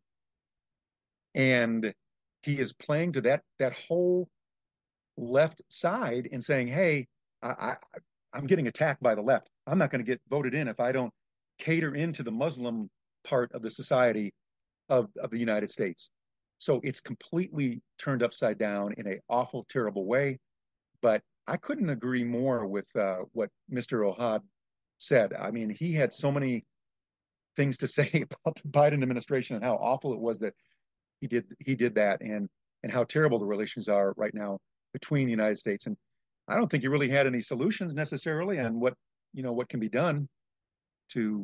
and he is playing to that whole left side and saying, hey, I'm getting attacked by the left. I'm not going to get voted in if I don't cater into the Muslim part of the society of the United States. So it's completely turned upside down in an awful, terrible way. But I couldn't agree more with what Mr. Ohad said. I mean, he had so many things to say about the Biden administration and how awful it was that he did that, and how terrible the relations are right now between the United States. And I don't think he really had any solutions necessarily on what can be done to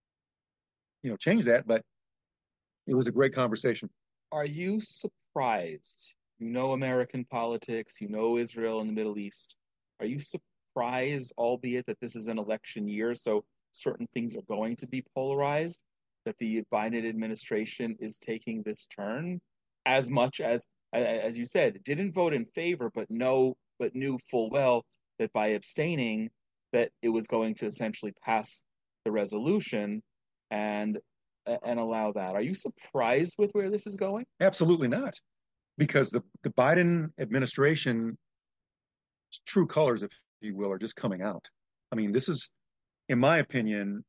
change that. But it was a great conversation. Are you surprised? You know American politics, you know Israel and the Middle East. Are you surprised, albeit that this is an election year, so certain things are going to be polarized, that the Biden administration is taking this turn, as much as you said, didn't vote in favor, but knew full well that by abstaining, that it was going to essentially pass the resolution and allow that. Are you surprised with where this is going? Absolutely not, because the Biden administration true colors, if you will, are just coming out. I mean, this is, in my opinion,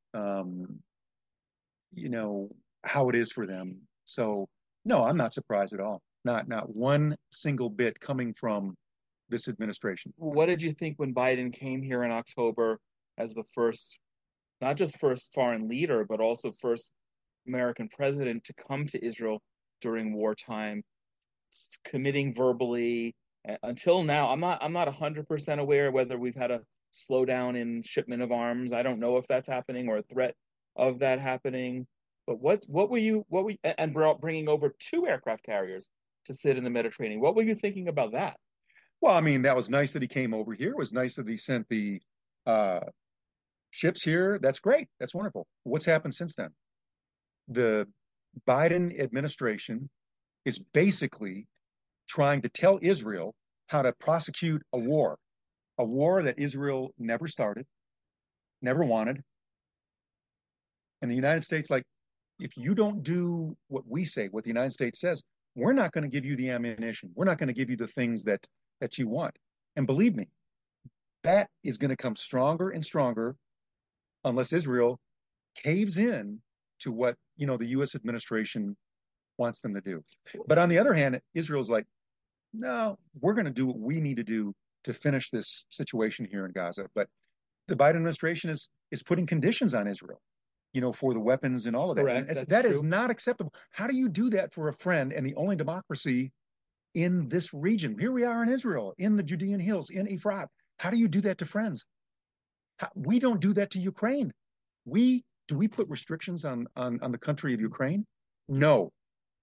how it is for them. So no, I'm not surprised at all. Not one single bit coming from this administration. What did you think when Biden came here in October as the first, not just first foreign leader, but also first American president to come to Israel during wartime, committing verbally? Until now, I'm not 100% aware whether we've had a slowdown in shipment of arms. I don't know if that's happening or a threat of that happening. But what were you and bringing over 2 aircraft carriers to sit in the Mediterranean? What were you thinking about that? Well, I mean, that was nice that he came over here. It was nice that he sent the ships here. That's great. That's wonderful. What's happened since then? The Biden administration is basically trying to tell Israel how to prosecute a war that Israel never started, never wanted, And the United States, like, if you don't do what we say, what the United States says, we're not going to give you the ammunition. We're not going to give you the things that you want. And believe me, that is going to come stronger and stronger unless Israel caves in to what, the U.S. administration wants them to do. But on the other hand, Israel's like, no, we're going to do what we need to do to finish this situation here in Gaza. But the Biden administration is putting conditions on Israel, for the weapons and all of that. Correct. And That's that true. is not acceptable. How do you do that for a friend and the only democracy in this region? Here we are in Israel, in the Judean hills, in Efrat. How do you do that to friends? We don't do that to Ukraine. Do we put restrictions on the country of Ukraine? No.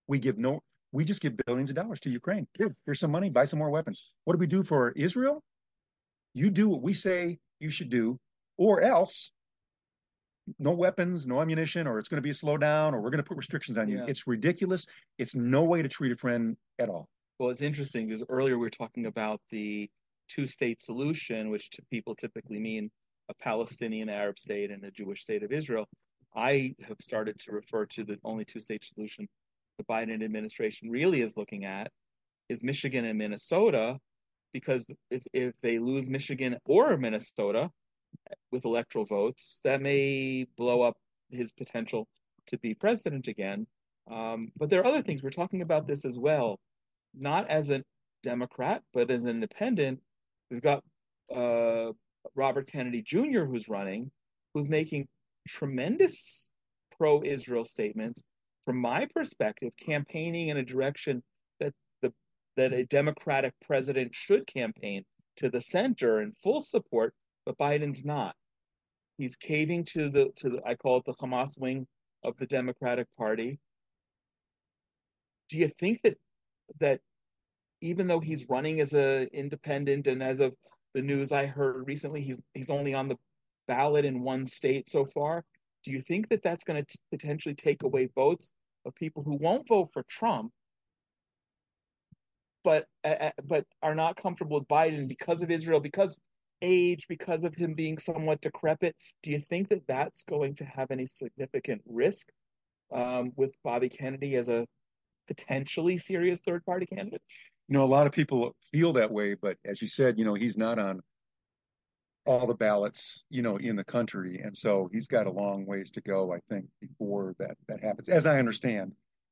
We just give billions of dollars to Ukraine. Here's some money, buy some more weapons. What do we do for Israel? You do what we say you should do, or else no weapons, no ammunition, or it's going to be a slowdown, or we're going to put restrictions on you. Yeah. It's ridiculous. It's no way to treat a friend at all. Well, it's interesting because earlier we were talking about the two-state solution, which to people typically mean a Palestinian Arab state and a Jewish state of Israel. I have started to refer to the only two-state solution the Biden administration really is looking at is Michigan and Minnesota, because if they lose Michigan or Minnesota with electoral votes, that may blow up his potential to be president again. But there are other things. We're talking about this as well, not as a Democrat, but as an independent. We've got Robert Kennedy Jr., who's running, who's making tremendous pro-Israel statements. From my perspective, campaigning in a direction that a Democratic president should campaign, to the center in full support, but Biden's not. He's caving to the I call it the Hamas wing of the Democratic Party. Do you think that even though he's running as an independent, and as of the news I heard recently, he's only on the ballot in one state so far, do you think that that's going to potentially take away votes of people who won't vote for Trump, but are not comfortable with Biden because of Israel, because age, because of him being somewhat decrepit? Do you think that that's going to have any significant risk with Bobby Kennedy as a potentially serious third-party candidate? A lot of people feel that way, but as you said, he's not on all the ballots, in the country. And so he's got a long ways to go, I think, before that happens, as I understand.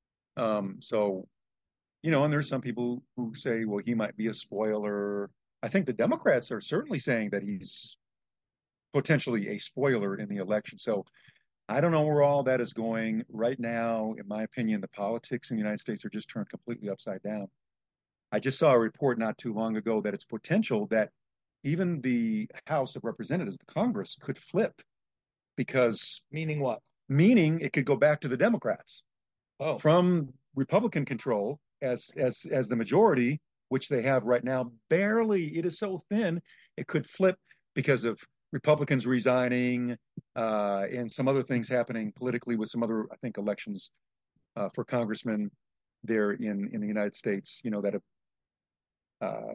And there's some people who say, well, he might be a spoiler. I think the Democrats are certainly saying that he's potentially a spoiler in the election. So I don't know where all that is going right now. In my opinion, the politics in the United States are just turned completely upside down. I just saw a report not too long ago that it's potential that even the House of Representatives, the Congress, could flip, because Meaning what? Meaning it could go back to the Democrats from Republican control as the majority, which they have right now. Barely, it is so thin, it could flip because of Republicans resigning and some other things happening politically with some other, I think, elections for congressmen there in the United States, that have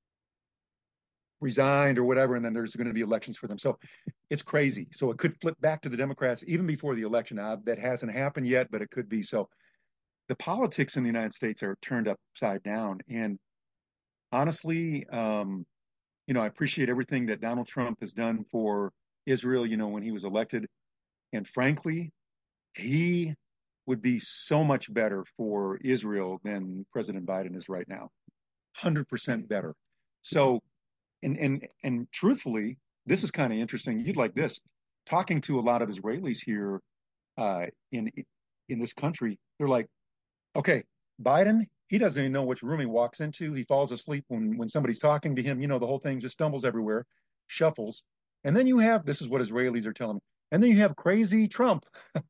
resigned or whatever, and then there's going to be elections for them. So it's crazy. So it could flip back to the Democrats even before the election. That hasn't happened yet, but it could be. So the politics in the United States are turned upside down. And honestly, I appreciate everything that Donald Trump has done for Israel, when he was elected. And frankly, he would be so much better for Israel than President Biden is right now. 100% better. So, and truthfully, this is kind of interesting. You'd like this. Talking to a lot of Israelis here in this country, they're like, okay, Biden, he doesn't even know which room he walks into. He falls asleep when somebody's talking to him. The whole thing just stumbles everywhere, shuffles. And then this is what Israelis are telling me. And then you have crazy Trump.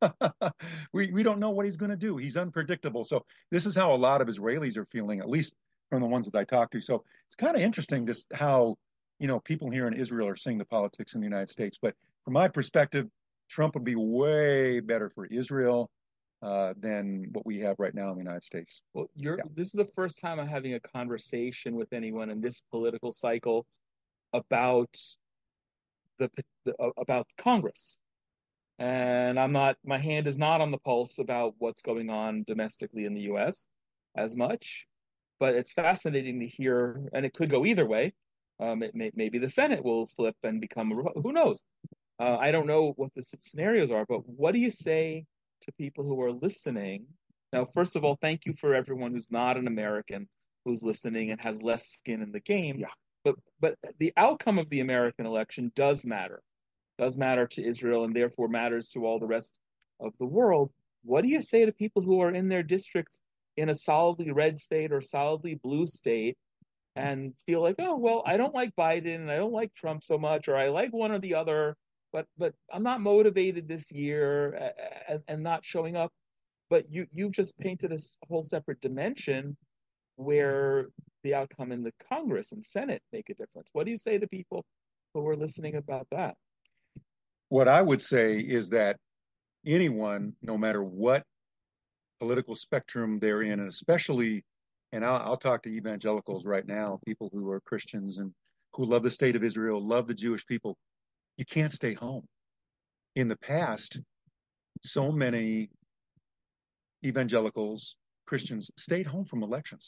we don't know what he's going to do. He's unpredictable. So this is how a lot of Israelis are feeling, at least from the ones that I talk to. So it's kind of interesting just how, people here in Israel are seeing the politics in the United States. But from my perspective, Trump would be way better for Israel than what we have right now in the United States. Well, this is the first time I'm having a conversation with anyone in this political cycle about about Congress. And my hand is not on the pulse about what's going on domestically in the US as much, but it's fascinating to hear, and it could go either way. Maybe the Senate will flip and become who knows? I don't know what the scenarios are, but what do you say to people who are listening? Now, first of all, thank you for everyone who's not an American who's listening and has less skin in the game. Yeah. But the outcome of the American election does matter to Israel, and therefore matters to all the rest of the world. What do you say to people who are in their districts in a solidly red state or solidly blue state and feel like, oh, well, I don't like Biden and I don't like Trump so much, or I like one or the other, but I'm not motivated this year and not showing up. But you've just painted a whole separate dimension where the outcome in the Congress and Senate make a difference. What do you say to people who are listening about that? What I would say is that anyone, no matter what political spectrum they're in, and especially, and I'll talk to evangelicals right now, people who are Christians and who love the state of Israel, love the Jewish people, you can't stay home. In the past, so many evangelicals, Christians stayed home from elections.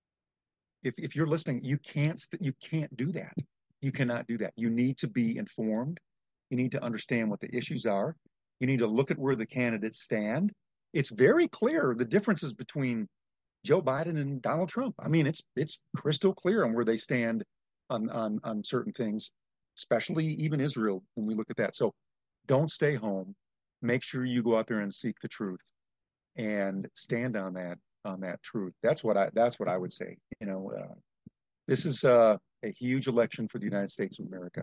If you're listening, you can't do that. You cannot do that. You need to be informed. You need to understand what the issues are. You need to look at where the candidates stand. It's very clear the differences between Joe Biden and Donald Trump. I mean, it's crystal clear on where they stand on certain things, especially even Israel when we look at that. So don't stay home. Make sure you go out there and seek the truth and stand on that truth. That's what I would say. This is a huge election for the United States of America.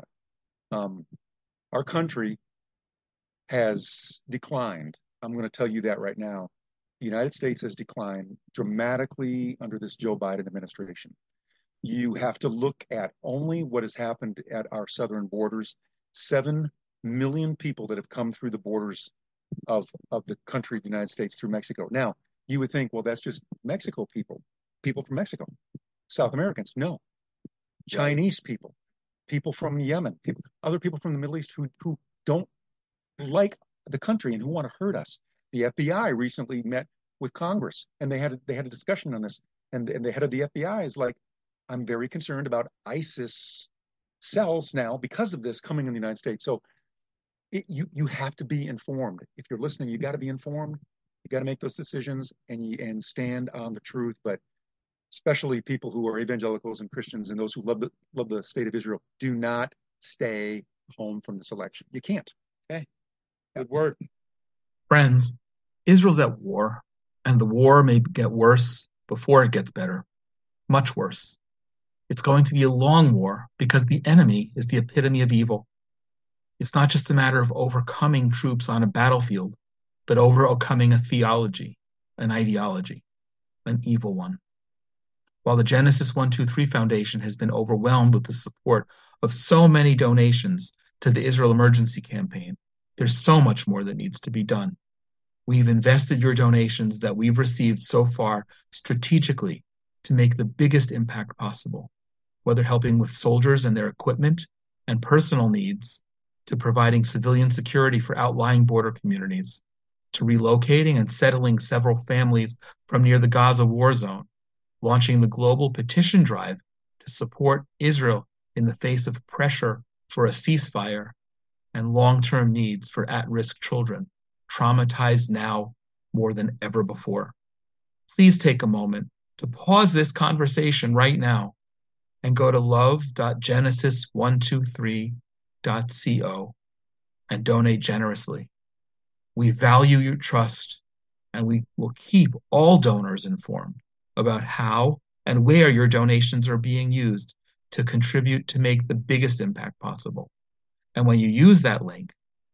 Our country has declined. I'm going to tell you that right now. The United States has declined dramatically under this Joe Biden administration. You have to look at only what has happened at our southern borders. 7 million people that have come through the borders of the country of the United States through Mexico. Now, you would think, well, that's just Mexico people from Mexico, South Americans. No, Chinese people from Yemen, other people from the Middle East who don't like the country and who want to hurt us. The FBI recently met with Congress and they had a discussion on this. And the head of the FBI is like, I'm very concerned about ISIS cells now because of this coming in the United States. So you have to be informed. If you're listening, you got to be informed. You got to make those decisions and stand on the truth. But especially people who are evangelicals and Christians and those who love the state of Israel, do not stay home from this election. You can't. Okay. Good word. Friends, Israel's at war, and the war may get worse before it gets better. Much worse. It's going to be a long war because the enemy is the epitome of evil. It's not just a matter of overcoming troops on a battlefield, but overcoming a theology, an ideology, an evil one. While the Genesis 123 Foundation has been overwhelmed with the support of so many donations to the Israel Emergency Campaign, there's so much more that needs to be done. We've invested your donations that we've received so far strategically to make the biggest impact possible, whether helping with soldiers and their equipment and personal needs, to providing civilian security for outlying border communities, to relocating and settling several families from near the Gaza war zone, launching the global petition drive to support Israel in the face of pressure for a ceasefire and long-term needs for at-risk children, traumatized now more than ever before. Please take a moment to pause this conversation right now and go to love.genesis123.co and donate generously. We value your trust, and we will keep all donors informed about how and where your donations are being used to contribute to make the biggest impact possible. And when you use that link,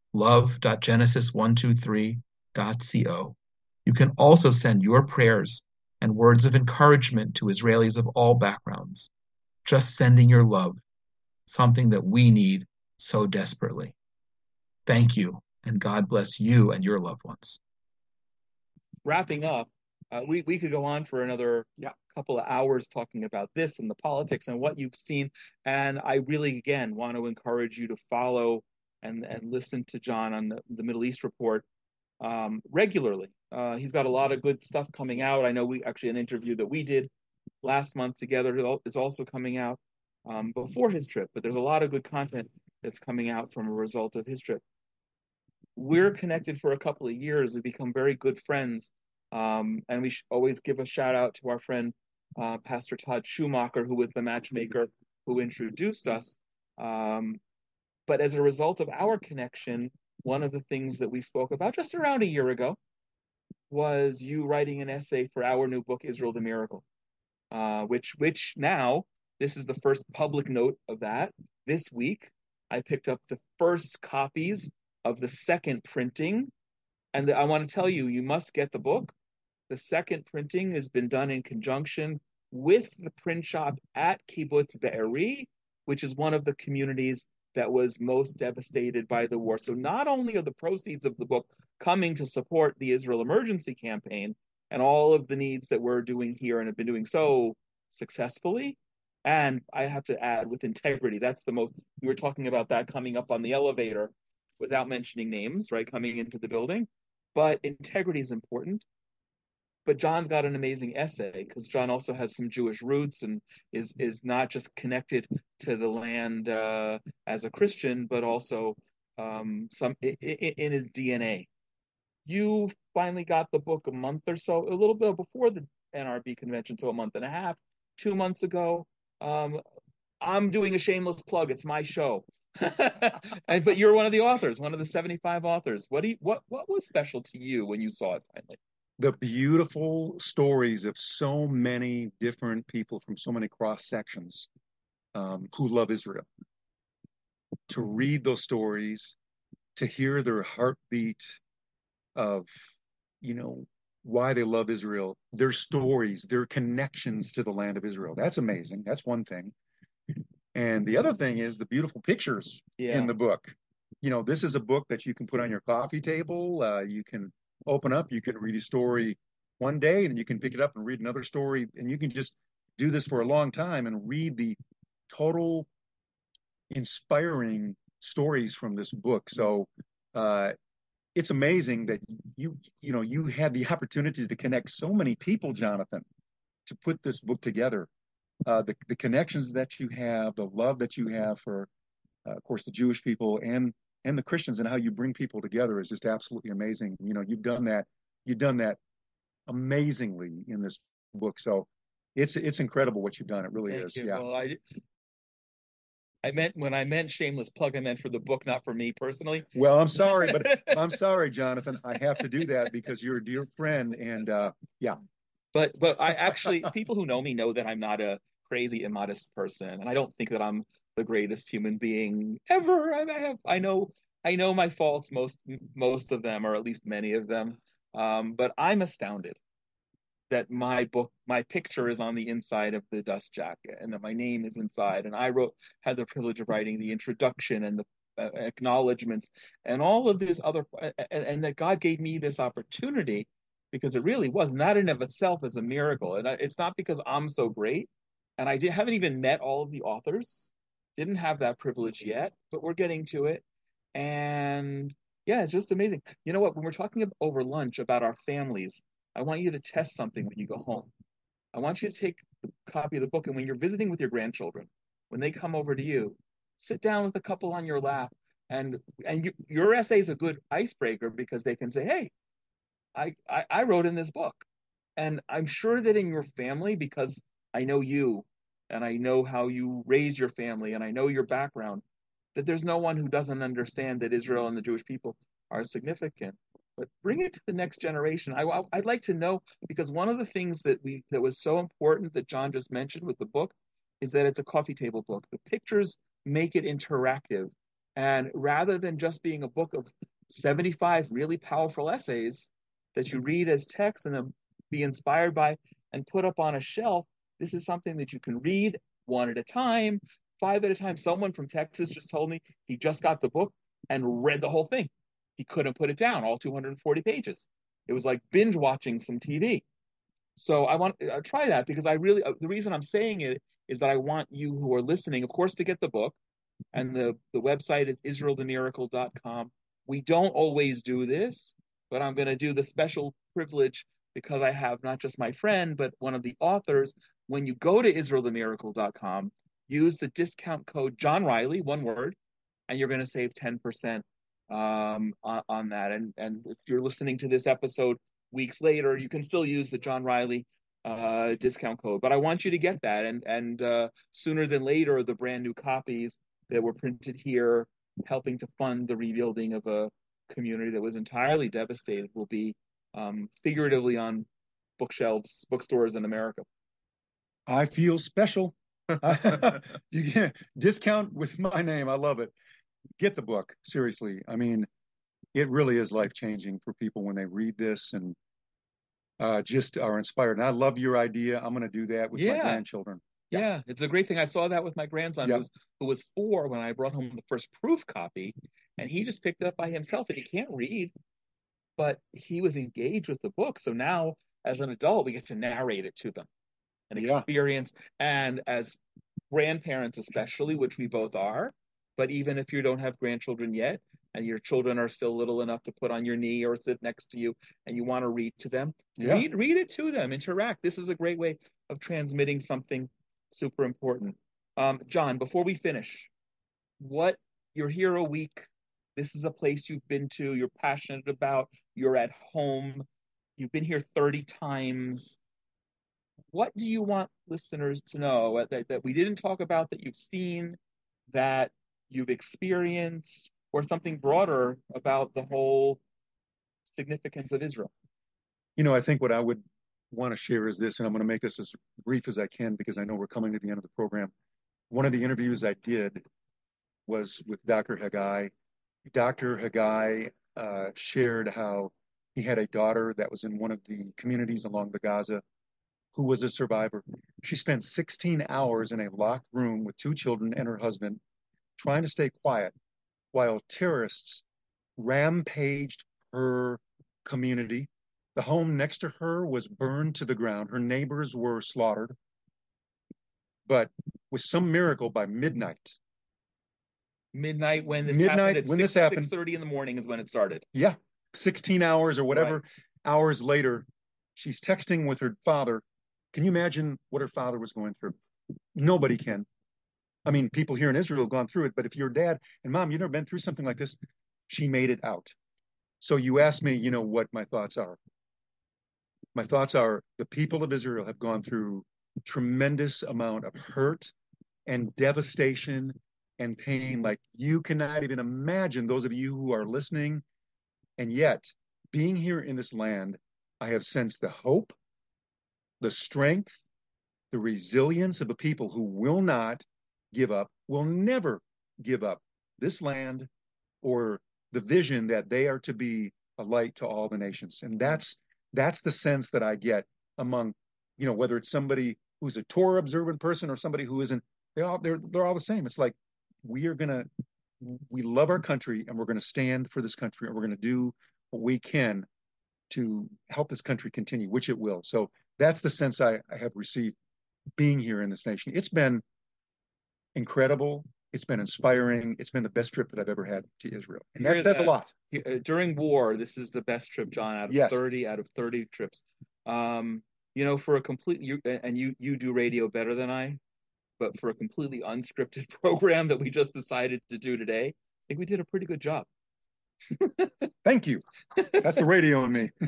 love.genesis123.co, you can also send your prayers and words of encouragement to Israelis of all backgrounds. Just sending your love, something that we need so desperately. Thank you, and God bless you and your loved ones. Wrapping up, we could go on for another couple of hours talking about this and the politics and what you've seen. And I really, again, want to encourage you to follow and listen to John on the Middle East Report regularly. He's got a lot of good stuff coming out. I know an interview that we did last month together is also coming out before his trip, but there's a lot of good content that's coming out from a result of his trip. We're connected for a couple of years. We've become very good friends. And we always give a shout out to our friend, Pastor Todd Schumacher, who was the matchmaker who introduced us. But as a result of our connection, one of the things that we spoke about just around a year ago was you writing an essay for our new book, Israel the Miracle, which now, this is the first public note of that. This week, I picked up the first copies of the second printing. And I want to tell you, you must get the book. The second printing has been done in conjunction with the print shop at Kibbutz Be'eri, which is one of the communities that was most devastated by the war. So not only are the proceeds of the book coming to support the Israel Emergency Campaign and all of the needs that we're doing here and have been doing so successfully, and I have to add, with integrity. That's the most, we were talking about that coming up on the elevator without mentioning names, right, coming into the building. But integrity is important. But John's got an amazing essay because John also has some Jewish roots and is not just connected to the land as a Christian, but also some in his DNA. You finally got the book a month or so, a little bit before the NRB convention, so a month and a half, 2 months ago. I'm doing a shameless plug. It's my show. But you're one of the authors, one of the 75 authors. What was special to you when you saw it finally? The beautiful stories of so many different people from so many cross sections who love Israel. To read those stories, to hear their heartbeat of, why they love Israel, their stories, their connections to the land of Israel. That's amazing. That's one thing. And the other thing is the beautiful pictures in the book. This is a book that you can put on your coffee table. You can open up, you can read a story one day, and you can pick it up and read another story. And you can just do this for a long time and read the total inspiring stories from this book. So it's amazing that you had the opportunity to connect so many people, Jonathan, to put this book together. The connections that you have, the love that you have for, of course, the Jewish people and the Christians, and how you bring people together is just absolutely amazing. You've done that amazingly in this book. So it's incredible what you've done. It really is. Yeah. Well, when I meant shameless plug, I meant for the book, not for me personally. Well, I'm sorry, I'm sorry, Jonathan. I have to do that because you're a dear friend, and yeah. But I actually, people who know me know that I'm not a crazy, immodest person, and I don't think that I'm the greatest human being ever. I know my faults, most of them, or at least many of them. But I'm astounded that my picture is on the inside of the dust jacket, and that my name is inside. And I had the privilege of writing the introduction and the acknowledgments and all of this other, and that God gave me this opportunity, because it really was, not in of itself as a miracle. And it's not because I'm so great, and haven't even met all of the authors, didn't have that privilege yet, but we're getting to it. And yeah, it's just amazing. You know what? When we're talking over lunch about our families, I want you to test something when you go home. I want you to take a copy of the book, and when you're visiting with your grandchildren, when they come over to you, sit down with a couple on your lap, and your essay is a good icebreaker, because they can say, "Hey, I wrote in this book," and I'm sure that in your family, because I know you, and I know how you raised your family, and I know your background, that there's no one who doesn't understand that Israel and the Jewish people are significant. But bring it to the next generation. I'd like to know, because one of the things that was so important that John just mentioned with the book is that it's a coffee table book. The pictures make it interactive. And rather than just being a book of 75 really powerful essays that you read as text and then be inspired by and put up on a shelf, this is something that you can read one at a time, 5 at a time. Someone from Texas just told me he just got the book and read the whole thing. He couldn't put it down, all 240 pages. It was like binge watching some TV. So I want to try that, because I really, the reason I'm saying it is that I want you who are listening, of course, to get the book. and the website is israelthemiracle.com. We don't always do this, but I'm going to do the special privilege because I have not just my friend, but one of the authors. When you go to israelthemiracle.com, use the discount code John Riley, one word, and you're going to save 10% on that. And if you're listening to this episode weeks later, you can still use the John Riley discount code. But I want you to get that, and sooner than later, the brand new copies that were printed here, helping to fund the rebuilding of a community that was entirely devastated, will be figuratively on bookshelves, bookstores in America. I feel special. You can discount with my name. I love it. Get the book. Seriously. I mean, it really is life-changing for people when they read this and just are inspired. And I love your idea. I'm going to do that with my grandchildren. Yeah, it's a great thing. I saw that with my grandson, who was 4 when I brought home the first proof copy, and he just picked it up by himself. And he can't read, but he was engaged with the book. So now, as an adult, we get to narrate it to them and experience. And as grandparents, especially, which we both are, but even if you don't have grandchildren yet, and your children are still little enough to put on your knee or sit next to you, and you want to read to them, read it to them, interact. This is a great way of transmitting something super important. John, before we finish, you're here a week. This is a place you've been to, you're passionate about, you're at home, you've been here 30 times. What do you want listeners to know that we didn't talk about, that you've seen, that you've experienced, or something broader about the whole significance of Israel? I think what I would want to share is this, and I'm going to make this as brief as I can because I know we're coming to the end of the program. One of the interviews I did was with Dr. Haggai. Dr. Haggai shared how he had a daughter that was in one of the communities along the Gaza who was a survivor. She spent 16 hours in a locked room with 2 children and her husband trying to stay quiet while terrorists rampaged her community. The home next to her was burned to the ground. Her neighbors were slaughtered. But with some miracle, by midnight when this happened, at 6:30 in the morning is when it started. Yeah, 16 hours or whatever hours later, she's texting with her father. Can you imagine what her father was going through? Nobody can. I mean, people here in Israel have gone through it, but if your dad and mom, you've never been through something like this, she made it out. So you asked me, what my thoughts are. My thoughts are the people of Israel have gone through tremendous amount of hurt and devastation and pain like you cannot even imagine, those of you who are listening. And yet, being here in this land, I have sensed the hope, the strength, the resilience of a people who will not give up, will never give up this land or the vision that they are to be a light to all the nations. And that's the sense that I get among, whether it's somebody who's a Torah observant person or somebody who isn't, they're all the same. It's like, we love our country and we're going to stand for this country and we're going to do what we can to help this country continue, which it will. So that's the sense I have received being here in this nation. It's been incredible. It's been inspiring. It's been the best trip that I've ever had to Israel. And that's a lot. During war, this is the best trip, John, out of 30 trips. For a complete, you do radio better than I, but for a completely unscripted program that we just decided to do today, I think we did a pretty good job. Thank you. That's the radio in me.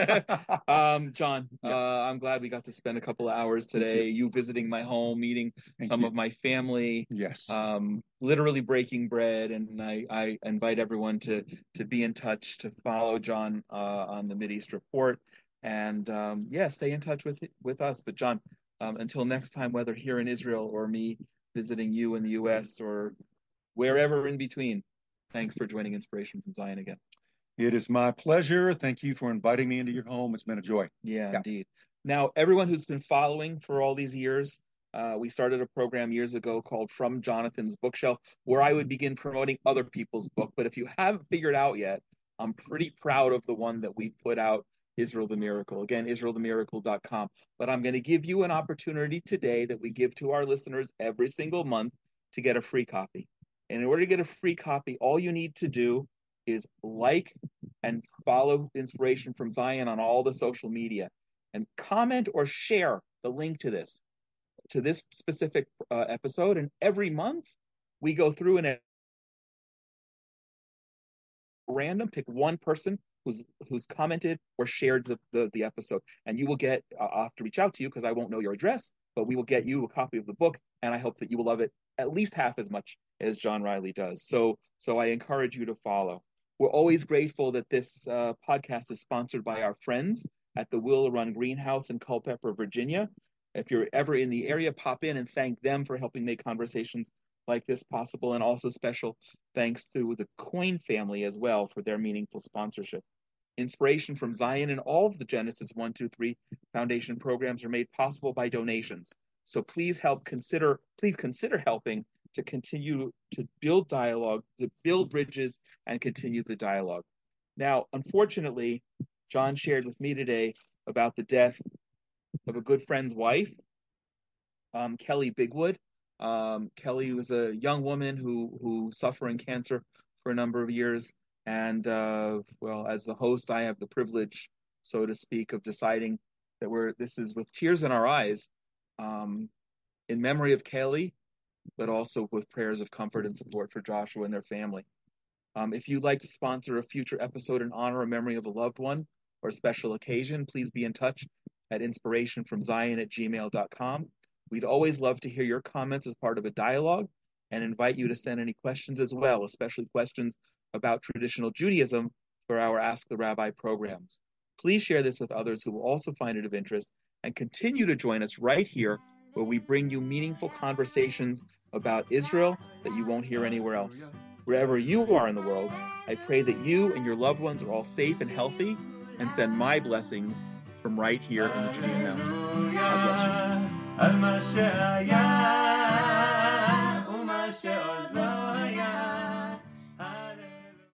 John, I'm glad we got to spend a couple of hours today. You visiting my home, meeting some of my family. Yes. Literally breaking bread, and I invite everyone to be in touch, to follow John on the Mideast Report, and stay in touch with us. But John, until next time, whether here in Israel or me visiting you in the U.S. or wherever in between. Thanks for joining Inspiration from Zion again. It is my pleasure. Thank you for inviting me into your home. It's been a joy. Yeah, indeed. Now, everyone who's been following for all these years, we started a program years ago called From Jonathan's Bookshelf, where I would begin promoting other people's book. But if you haven't figured out yet, I'm pretty proud of the one that we put out, Israel the Miracle. Again, israelthemiracle.com. But I'm going to give you an opportunity today that we give to our listeners every single month to get a free copy. And in order to get a free copy, all you need to do is like and follow Inspiration from Zion on all the social media, and comment or share the link to this specific episode. And every month we go through and random pick one person who's commented or shared the episode, and you will get, I'll have to reach out to you because I won't know your address, but we will get you a copy of the book, and I hope that you will love it at least half as much as John Riley does. So I encourage you to follow. We're always grateful that this podcast is sponsored by our friends at the Will Run Greenhouse in Culpeper, Virginia. If you're ever in the area, pop in and thank them for helping make conversations like this possible. And also special thanks to the Coin family as well for their meaningful sponsorship. Inspiration from Zion and all of the Genesis 1-2-3 Foundation programs are made possible by donations. So please consider helping to continue to build dialogue, to build bridges, and continue the dialogue. Now, unfortunately, John shared with me today about the death of a good friend's wife, Kelly Bigwood. Kelly was a young woman who suffering cancer for a number of years. And as the host, I have the privilege, so to speak, of deciding that this is with tears in our eyes, in memory of Kelly, but also with prayers of comfort and support for Joshua and their family. If you'd like to sponsor a future episode in honor or memory of a loved one or a special occasion, please be in touch at inspirationfromzion@gmail.com. We'd always love to hear your comments as part of a dialogue, and invite you to send any questions as well, especially questions about traditional Judaism for our Ask the Rabbi programs. Please share this with others who will also find it of interest, and continue to join us right here, where we bring you meaningful conversations about Israel that you won't hear anywhere else. Wherever you are in the world, I pray that you and your loved ones are all safe and healthy, and send my blessings from right here in the Judean Mountains. God bless you.